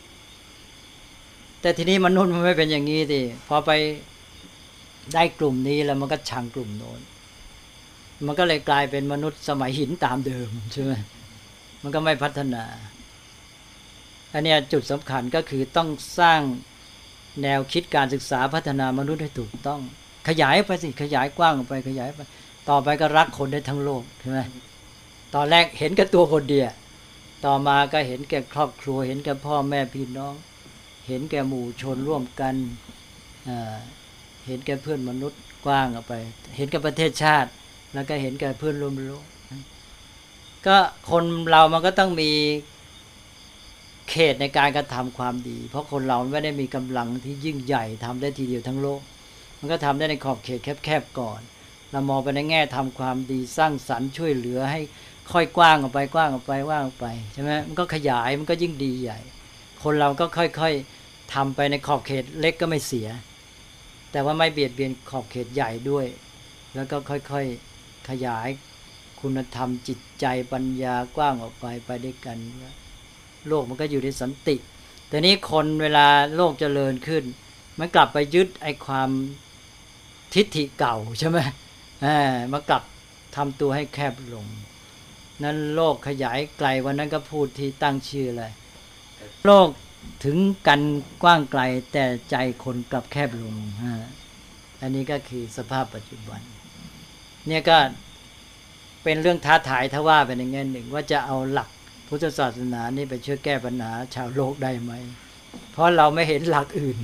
แต่ทีนี้มนุษย์มันไม่เป็นอย่างนี้สิพอไปได้กลุ่มนี้แล้วมันก็ชังกลุ่มโน้นมันก็เลยกลายเป็นมนุษย์สมัยหินตามเดิมใช่ไหมมันก็ไม่พัฒนาอันนี้จุดสำคัญก็คือต้องสร้างแนวคิดการศึกษาพัฒนามนุษย์ให้ถูกต้องขยายไปสิขยายกว้างออกไปขยายไปต่อไปก็รักคนได้ทั้งโลกใช่ไหมตอนแรกเห็นแก่ตัวคนเดียวต่อมาก็เห็นแก่ครอบครัวเห็นแก่พ่อแม่พี่น้องเห็นแก่หมู่ชนร่วมกันเห็นแก่เพื่อนมนุษย์กว้างออกไปเห็นแก่ประเทศชาติแล้วก็เห็นแก่เพื่อนร่วมโลกก็คนเรามันก็ต้องมีเขตในการกระทำความดีเพราะคนเราไม่ได้มีกำลังที่ยิ่งใหญ่ทำได้ทีเดียวทั้งโลกมันก็ทำได้ในขอบเขตแคบๆก่อนเรามองไปในแง่ทำความดีสร้างสรรค์ช่วยเหลือให้ค่อยกว้างออกไปกว้างออกไปกว้างออกไปใช่ไหมมันก็ขยายมันก็ยิ่งดีใหญ่คนเราก็ค่อยๆทำไปในขอบเขตเล็กก็ไม่เสียแต่ว่าไม่เบียดเบียนขอบเขตใหญ่ด้วยแล้วก็ค่อยๆขยายคุณธรรมจิตใจปัญญากว้างออกไปไปด้วยกันโลกมันก็อยู่ในสันติแต่นี้คนเวลาโลกเจริญขึ้นมันกลับไปยึดไอ้ความทิฏฐิเก่าใช่ไหมมากลับทำตัวให้แคบลงนั้นโลกขยายไกลวันนั้นก็พูดที่ตั้งชื่ออะไรโลกถึงกันกว้างไกลแต่ใจคนกลับแคบลงอันนี้ก็คือสภาพปัจจุบันเนี่ยก็เป็นเรื่องท้าทายถ้าว่าเป็นอย่างงี้หนึ่งว่าจะเอาหลักพุทธศาสนานี่ไปช่วยแก้ปัญหาชาวโลกได้ไหมเพราะเราไม่เห็นหลักอื่น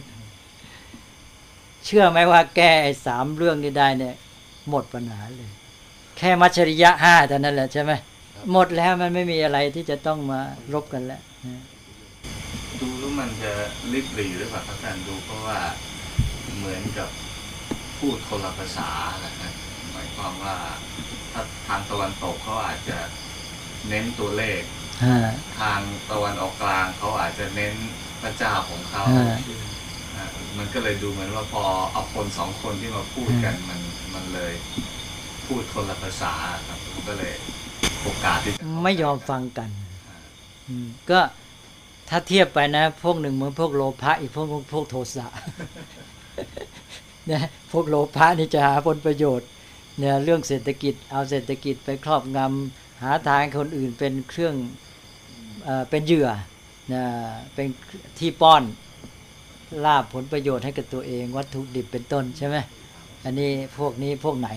เชื่อไหมว่าแก้ไอ้3เรื่องนี้ได้เนี่ยหมดปัญหาเลยแค่มัชฌริยะ5เท่านั้นแหละใช่ไหมหมดแล้วมันไม่มีอะไรที่จะต้องมารบกันแล้วดูแล้วมันจะลิบหลีหรือเปล่าครับท่านดูเพราะว่าเหมือนกับพูดคนละภาษาแหละนะหมายความว่าถ้าทางตะวันตกเขาอาจจะเน้นตัวเลขทางตะวันออกกลางเขาอาจจะเน้นพระเจ้าของเขามันก็เลยดูเหมือนว่าพอเอาคน2คนที่มาพูดกันมันเลยพูดคนละภาษาครับก็เลยโอกาสที่ไม่ยอมฟังกันก็ถ้าเทียบไปนะพวกหนึ่งเหมือนพวกโลภะอีกพวกโทสะนะพวกโลภะนี่จะหาผลประโยชน์เนี่ยเรื่องเศรษฐกิจเอาเศรษฐกิจไปครอบงำหาทางคนอื่นเป็นเครื่องเป็นเหยื่อนะเป็นที่ป้อนลาภผลประโยชน์ให้กับตัวเองวัตถุดิบเป็นต้นใช่ไหมอันนี้พวกนี้พวกไหน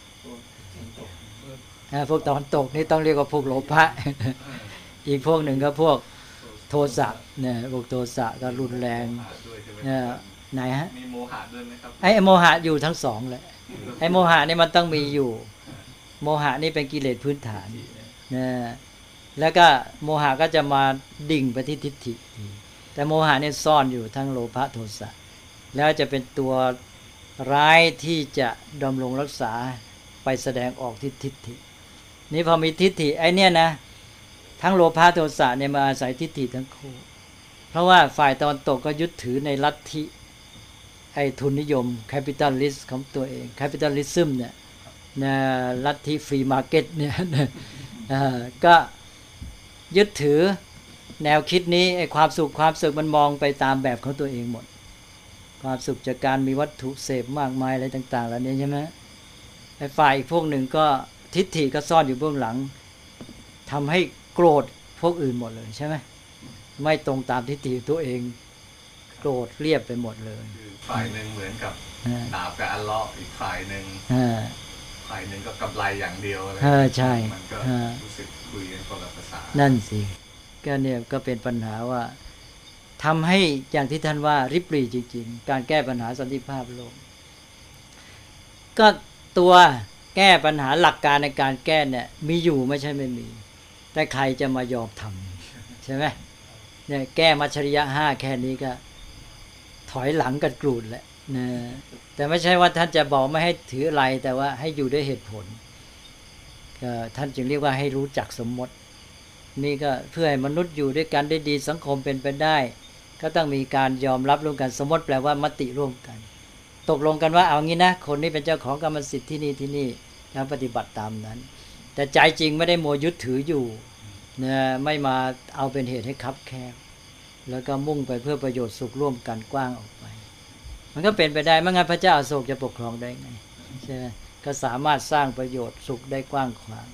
พวกตะวันตกนี่ต้องเรียกว่าพวกโลภะอีกพวกหนึ่งก็พวกโทสะเนี่ยพวกโทสะก็รุนแรงเนี่ยไหนฮะมีโมหะด้วยไหมครับไอ้โมหะอยู่ทั้งสองแหละไอ้โมหะนี่มันต้องมีอยู่โมหะนี่เป็นกิเลสพื้นฐานนะแล้วก็โมหะก็จะมาดิ่งไปที่ทิฏฐิแต่โมหะนี่ซ่อนอยู่ทั้งโลภะโทสะแล้วจะเป็นตัวร้ายที่จะดำรงรักษาไปแสดงออกที่ทิฏฐินี่พอมีทิฏฐิไอ้เนี่ยนะทั้งโลภะโทสะเนี่ยมาอาศัยทิฏฐิทั้งคู่เพราะว่าฝ่ายตะวันตกก็ยึดถือในลัทธิไอ้ทุนนิยมแคปิตอลิสต์ของตัวเองแคปิตอลิซึมเนี่ยนะลัทธิฟรีมาร์เก็ตเนี่ยก็ยึดถือแนวคิดนี้ไอ้ความสุขมันมองไปตามแบบของตัวเองหมดความสุขจากการมีวัตถุเสพมากมายอะไรต่างๆเหล่านี้ใช่ไหมไอ้ฝ่ายอีกพวกหนึ่งก็ทิฏฐิก็ซ่อนอยู่เบื้องหลังทำให้โกรธพวกอื่นหมดเลยใช่ไหมไม่ตรงตามทิฏฐิตัวเองโกรธเรียบไปหมดเลยฝ่ายหนึ่งเหมือนกับดาบกับอัลเลาะห์อีกฝ่ายหนึ่งก็กำไรอย่างเดียวอะไรใช่มันก็รู้สึกคุยกันคนละภาษานั่นสิก็เนี่ยก็เป็นปัญหาว่าทำให้อย่างที่ท่านว่าริบหรี่จริงๆการแก้ปัญหาสันติภาพโลกก็ตัวแก้ปัญหาหลักการในการแก้เนี่ยมีอยู่ไม่ใช่ไม่มีแต่ใครจะมายอมทำใช่ไหมเนี่ยแก้มัชฌริยะ5แค่นี้ก็ถอยหลังกันกรูดแหละนะแต่ไม่ใช่ว่าท่านจะบอกไม่ให้ถืออะไรแต่ว่าให้อยู่ด้วยเหตุผลท่านจึงเรียกว่าให้รู้จักสมมตินี่ก็เพื่อให้มนุษย์อยู่ด้วยกันได้ดีสังคมเป็นไปได้ก็ต้องมีการยอมรับร่วมกันสมมติแปลว่ามติร่วมกันตกลงกันว่าเอางี้นะคนนี้เป็นเจ้าของกรรมสิทธิ์ที่นี่แล้วปฏิบัติตามนั้นแต่ใจจริงไม่ได้มัวยึดถืออยู่นะไม่มาเอาเป็นเหตุให้คับแคบแล้วก็มุ่งไปเพื่อประโยชน์สุขร่วมกันกว้างออกไปมันก็เป็นไปได้ไม่งั้นพระเจ้าอโศกจะปกครองได้ไงใช่ไหมก็สามารถสร้างประโยชน์สุขได้กว้างขวาง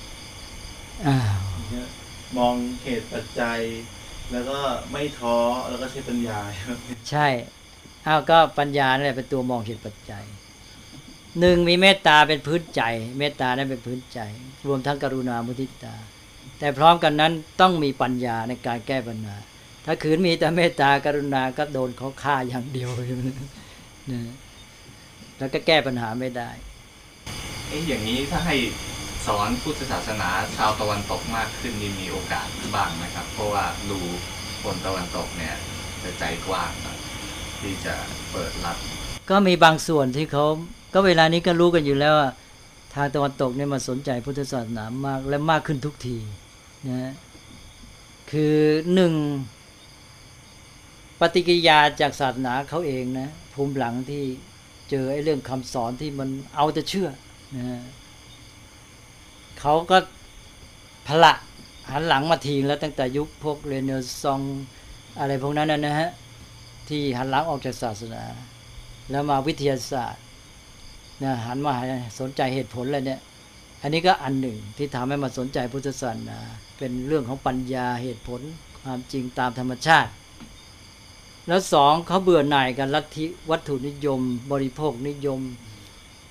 มองเหตุปัจจัยแล้วก็ไม่ท้อแล้วก็ใช้ปัญญาใช่ก็ปัญญานั่นแหละเป็นตัวมองเหตุปัจจัย1มีเมตตาเป็นพื้นใจเมตตานั้นเป็นพื้นใจรวมทั้งกรุณามุทิตาแต่พร้อมกันนั้นต้องมีปัญญาในการแก้ปัญหาถ้าขืนมีแต่เมตตากรุณาก็โดนเขาฆ่าอย่างเดียวนะแล้วก็แก้ปัญหาไม่ได้อย่างนี้ถ้าให้สอนพุทธศาสนาชาวตะวันตกมากขึ้นนี่มีโอกาสบ้างไหมครับเพราะว่าดูคนตะวันตกเนี่ยใจกว้างที่จะเปิดรับก็มีบางส่วนที่เขาก็เวลานี้ก็รู้กันอยู่แล้วว่าทางตะวันตกเนี่ยมาสนใจพุทธศาสนามากและมากขึ้นทุกทีนะคือ1ปฏิกิริยาจากศาสนาเขาเองนะภูมิหลังที่เจอไอ้เรื่องคำสอนที่มันเอาแต่เชื่อนะเขาก็พละหันหลังมาทิ้งแล้วตั้งแต่ยุคพวกเรเนซองส์อะไรพวกนั้นนะฮะที่หันหลังออกจากศาสนาแล้วมาวิทยาศาสตร์นะหันมาสนใจเหตุผลอะไรเนี่ยอันนี้ก็อันหนึ่งที่ทำให้มาสนใจพุทธศาสนาเป็นเรื่องของปัญญาเหตุผลความจริงตามธรรมชาติแล้ว2เขาเบื่อหน่ายกันลัทธิวัตถุนิยมบริโภคนิยมท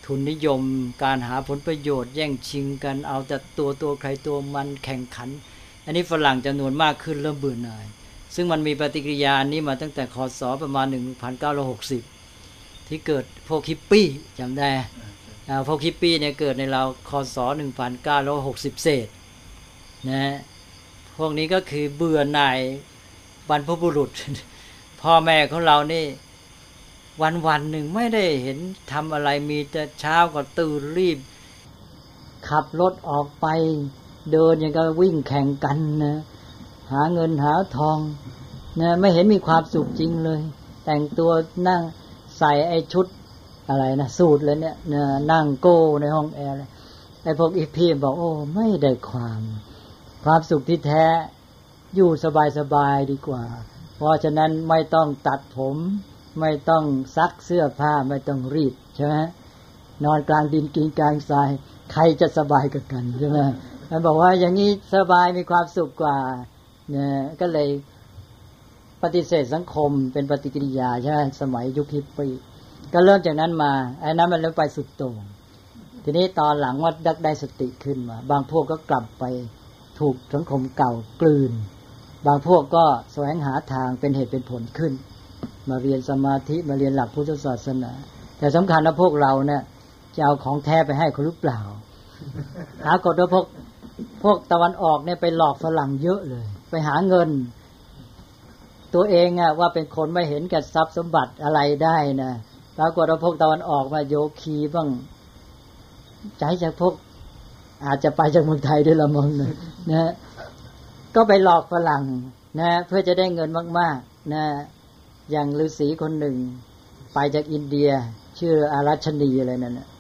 ทุนนิยมการหาผลประโยชน์แย่งชิงกันเอาแต่ตัวใครตัวมันแข่งขันอันนี้ฝรั่งจำนวนมากขึ้นเริ่มเบื่อหน่ายซึ่งมันมีปฏิกิริยานี้มาตั้งแต่คศประมาณ 1960 ที่เกิดพวกฮิปปี้จำได้พวกฮิปปี้เนี่ยเกิดในราวคศ 1960 เศษนะพวกนี้ก็คือเบื่อหน่ายบรรพบุรุษ พ่อแม่ของเรานี่วันหนึ่งไม่ได้เห็นทำอะไรมีแต่เช้าก็ตื่นรีบขับรถออกไปเดินอย่างกับวิ่งแข่งกันนะหาเงินหาทองนะไม่เห็นมีความสุขจริงเลยแต่งตัวนั่งใส่ไอ้ชุดอะไรนะสูทเลยเนี่ยนะนั่งโก้ในห้องแอร์ไอ้พวกอีพีบอกโอ้ไม่ได้ความสุขที่แท้อยู่สบายๆดีกว่าเพราะฉะนั้นไม่ต้องตัดผมไม่ต้องซักเสื้อผ้าไม่ต้องรีดใช่ไหมนอนกลางดินกินกลางทรายใครจะสบายกันใช่ไหมมันบอกว่าอย่างนี้สบายมีความสุขกว่าเนี่ยก็เลยปฏิเสธสังคมเป็นปฏิกิริยาใช่ไหมสมัยยุคฮิปปี้ก็เริ่มจากนั้นมาไอ้นั้นมันเริ่มไปสุดโต่งทีนี้ตอนหลังว่าได้สติขึ้นมาบางพวกก็กลับไปถูกสังคมเก่ากลืนบางพวกก็แสวงหาทางเป็นเหตุเป็นผลขึ้นมาเรียนสมาธิมาเรียนหลักพุทธศาสนาแต่สำคัญนะพวกเราเนี่ยจะเอาของแท้ไปให้เขาหรือเปล่าหากฏว่าพวกตะวันออกเนี่ยไปหลอกฝรั่งเยอะเลยไปหาเงินตัวเองอะว่าเป็นคนไม่เห็นแก่ทรัพย์สมบัติอะไรได้นะปรากฏว่าพวกตะวันออกมาโยคีบ้างใจจากพวกอาจจะไปจากเมืองไทยด้วยละมั้งนะก็ไปหลอกฝรั่งนะเพื่อจะได้เงินมากๆนะอย่างฤาษีคนหนึ่งไปจากอินเดียชื่ออารัชนีอะไรนั่นนะ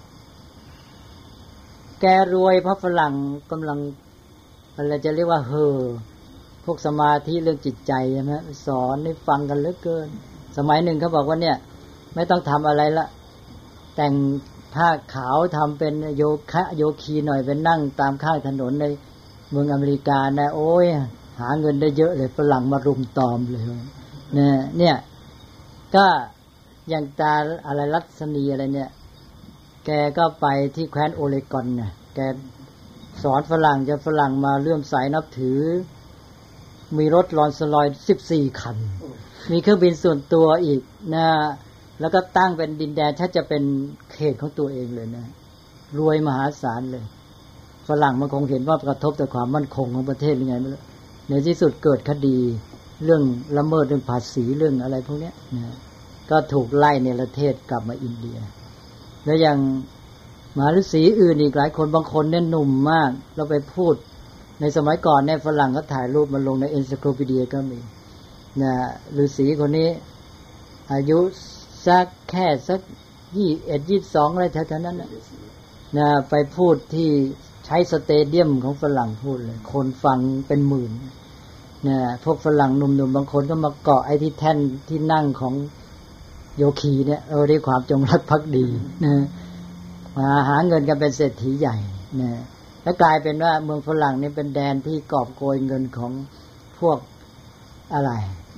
แกรวยเพราะฝรั่งกำลังอะไรจะเรียกว่าพวกสมาธิเรื่องจิตใจใช่ไหมสอนให้ฟังกันเหลือเกินสมัยหนึ่งเขาบอกว่าเนี่ยไม่ต้องทำอะไรละแต่งผ้าขาวทำเป็นโยคีหน่อยเป็นนั่งตามข้างถนนในเมืองอเมริกานะโอ้ยหาเงินได้เยอะเลยฝรั่งมารุมตอมเลยเนี่ยก็อย่างตาอะไรรัศนีอะไรเนี่ยแกก็ไปที่แคว้นโอเลกอนเนี่ยแกสอนฝรั่งจะฝรั่งมาเลื่อมใสนับถือมีรถรอนสลอย14คันมีเครื่องบินส่วนตัวอีกนะแล้วก็ตั้งเป็นดินแดนถ้าจะเป็นเขตของตัวเองเลยนะรวยมหาศาลเลยฝรั่งมันคงเห็นว่ากระทบต่อความมั่นคงของประเทศยังไงไม่รู้ในที่สุดเกิดคดีเรื่องละเมิดเรื่องภาษีเรื่องอะไรพวกนี้นะก็ถูกไล่ในประเทศกลับมาอินเดียแล้วอย่างมหาฤาษีอื่นอีกหลายคนบางคนเนี่ยหนุ่มมากเราไปพูดในสมัยก่อนเนี่ยฝรั่งก็ถ่ายรูปมาลงในเอนไซโคลปีเดียก็มีนะฤาษีคนนี้อายุสักแค่สัก21-22อะไรแถวๆนั้นนะไปพูดที่ใช้สเตเดียมของฝรั่งพูดเลยคนฟังเป็นหมื่นนะพวกฝรั่งหนุ่มๆบางคนก็มาเกาะไอ้ที่แท่นที่นั่งของโยคีเนี่ยด้วยความจงรักภักดีนะมาหาเงินกันเป็นเศรษฐีใหญ่นะแล้วกลายเป็นว่าเมืองฝรั่งนี่เป็นแดนที่กอบโกยเงินของพวกอะไร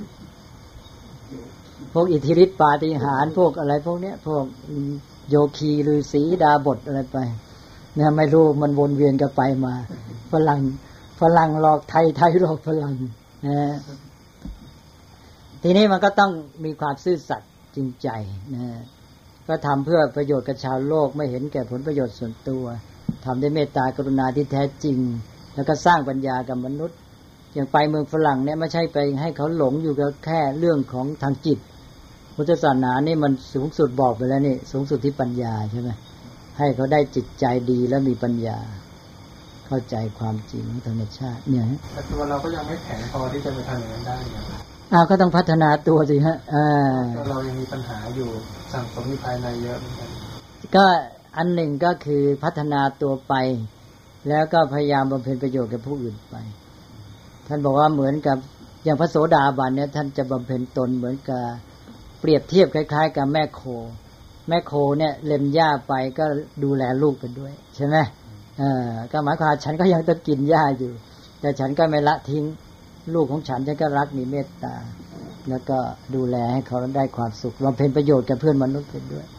พวกอิทธิฤทธิปาฏิหาริย์พวกอะไรพวกเนี้ยพวกโยคีฤาษีดาบทอะไรไปเนี่ยไม่รู้มันวนเวียนกันไปมาฝรั่งหลอกไทยหลอกฝรั่งนะทีนี้มันก็ต้องมีความซื่อสัตย์จริงใจนะก็ทำเพื่อประโยชน์กับชาวโลกไม่เห็นแก่ผลประโยชน์ส่วนตัวทำด้วยเมตตากรุณาที่แท้จริงแล้วก็สร้างปัญญากับมนุษย์อย่างไปเมืองฝรั่งเนี่ยไม่ใช่ไปให้เขาหลงอยู่กับแค่เรื่องของทางจิตพุทธศาสนานี่มันสูงสุดบอกไปแล้วนี่สูงสุดที่ปัญญาใช่ไหมให้เขาได้จิตใจดีและมีปัญญาเข้าใจความจริงของธรรมชาติเนี่ยแต่ตัวเราก็ยังไม่แข็งพอที่จะไปทำอย่างนั้นได้เนี่ยก็ต้องพัฒนาตัวสิฮะเรายังมีปัญหาอยู่สั่งสมอยู่ภายในเยอะเหมือนกันก็อันหนึ่งก็คือพัฒนาตัวไปแล้วก็พยายามบำเพ็ญประโยชน์กับผู้อื่นไปท่านบอกว่าเหมือนกับอย่างพระโสดาบันเนี่ยท่านจะบำเพ็ญตนเหมือนกับเปรียบเทียบคล้ายๆกับแม่โคเนี่ยเล็มหญ้าไปก็ดูแลลูกไปด้วยใช่ไหมก็หมายความฉันก็ยังต้องกินหญ้าอยู่แต่ฉันก็ไม่ละทิ้งลูกของฉันก็รักมีเมตตาแล้วก็ดูแลให้เขาได้ความสุขบำเพ็ญประโยชน์กับเพื่อนมนุษย์ไปด้วย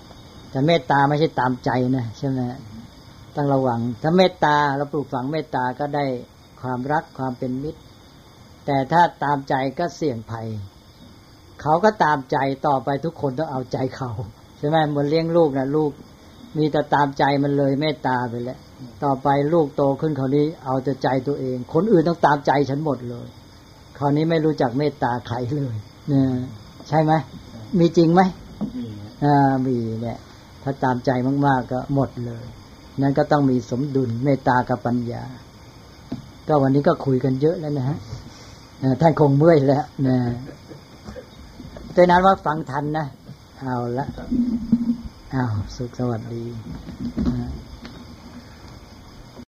แต่เมตตาไม่ใช่ตามใจนะใช่ไหมต้องระวังถ้าเมตตาเราปลูกฝังเมตตาก็ได้ความรักความเป็นมิตรแต่ถ้าตามใจก็เสี่ยงภัยเขาก็ตามใจต่อไปทุกคนต้องเอาใจเขาใช่ไหมเหมือนเลี้ยงลูกนะลูกมีแต่ตามใจมันเลยเมตตาไปแล้วต่อไปลูกโตขึ้นคราวนี้เอาแต่ใจตัวเองคนอื่นต้องตามใจฉันหมดเลยคราวนี้ไม่รู้จักเมตตาใครเลยเนี่ยใช่ไหมมีจริงไหมมีเนี่ยถ้าตามใจมากๆก็หมดเลยนั้นก็ต้องมีสมดุลเมตตากับปัญญาก็วันนี้ก็คุยกันเยอะแล้วนะฮะท่านคงเมื่อยแล้วนะแต่นั้นว่าฟังทันนะเอาละสุขสวัสดี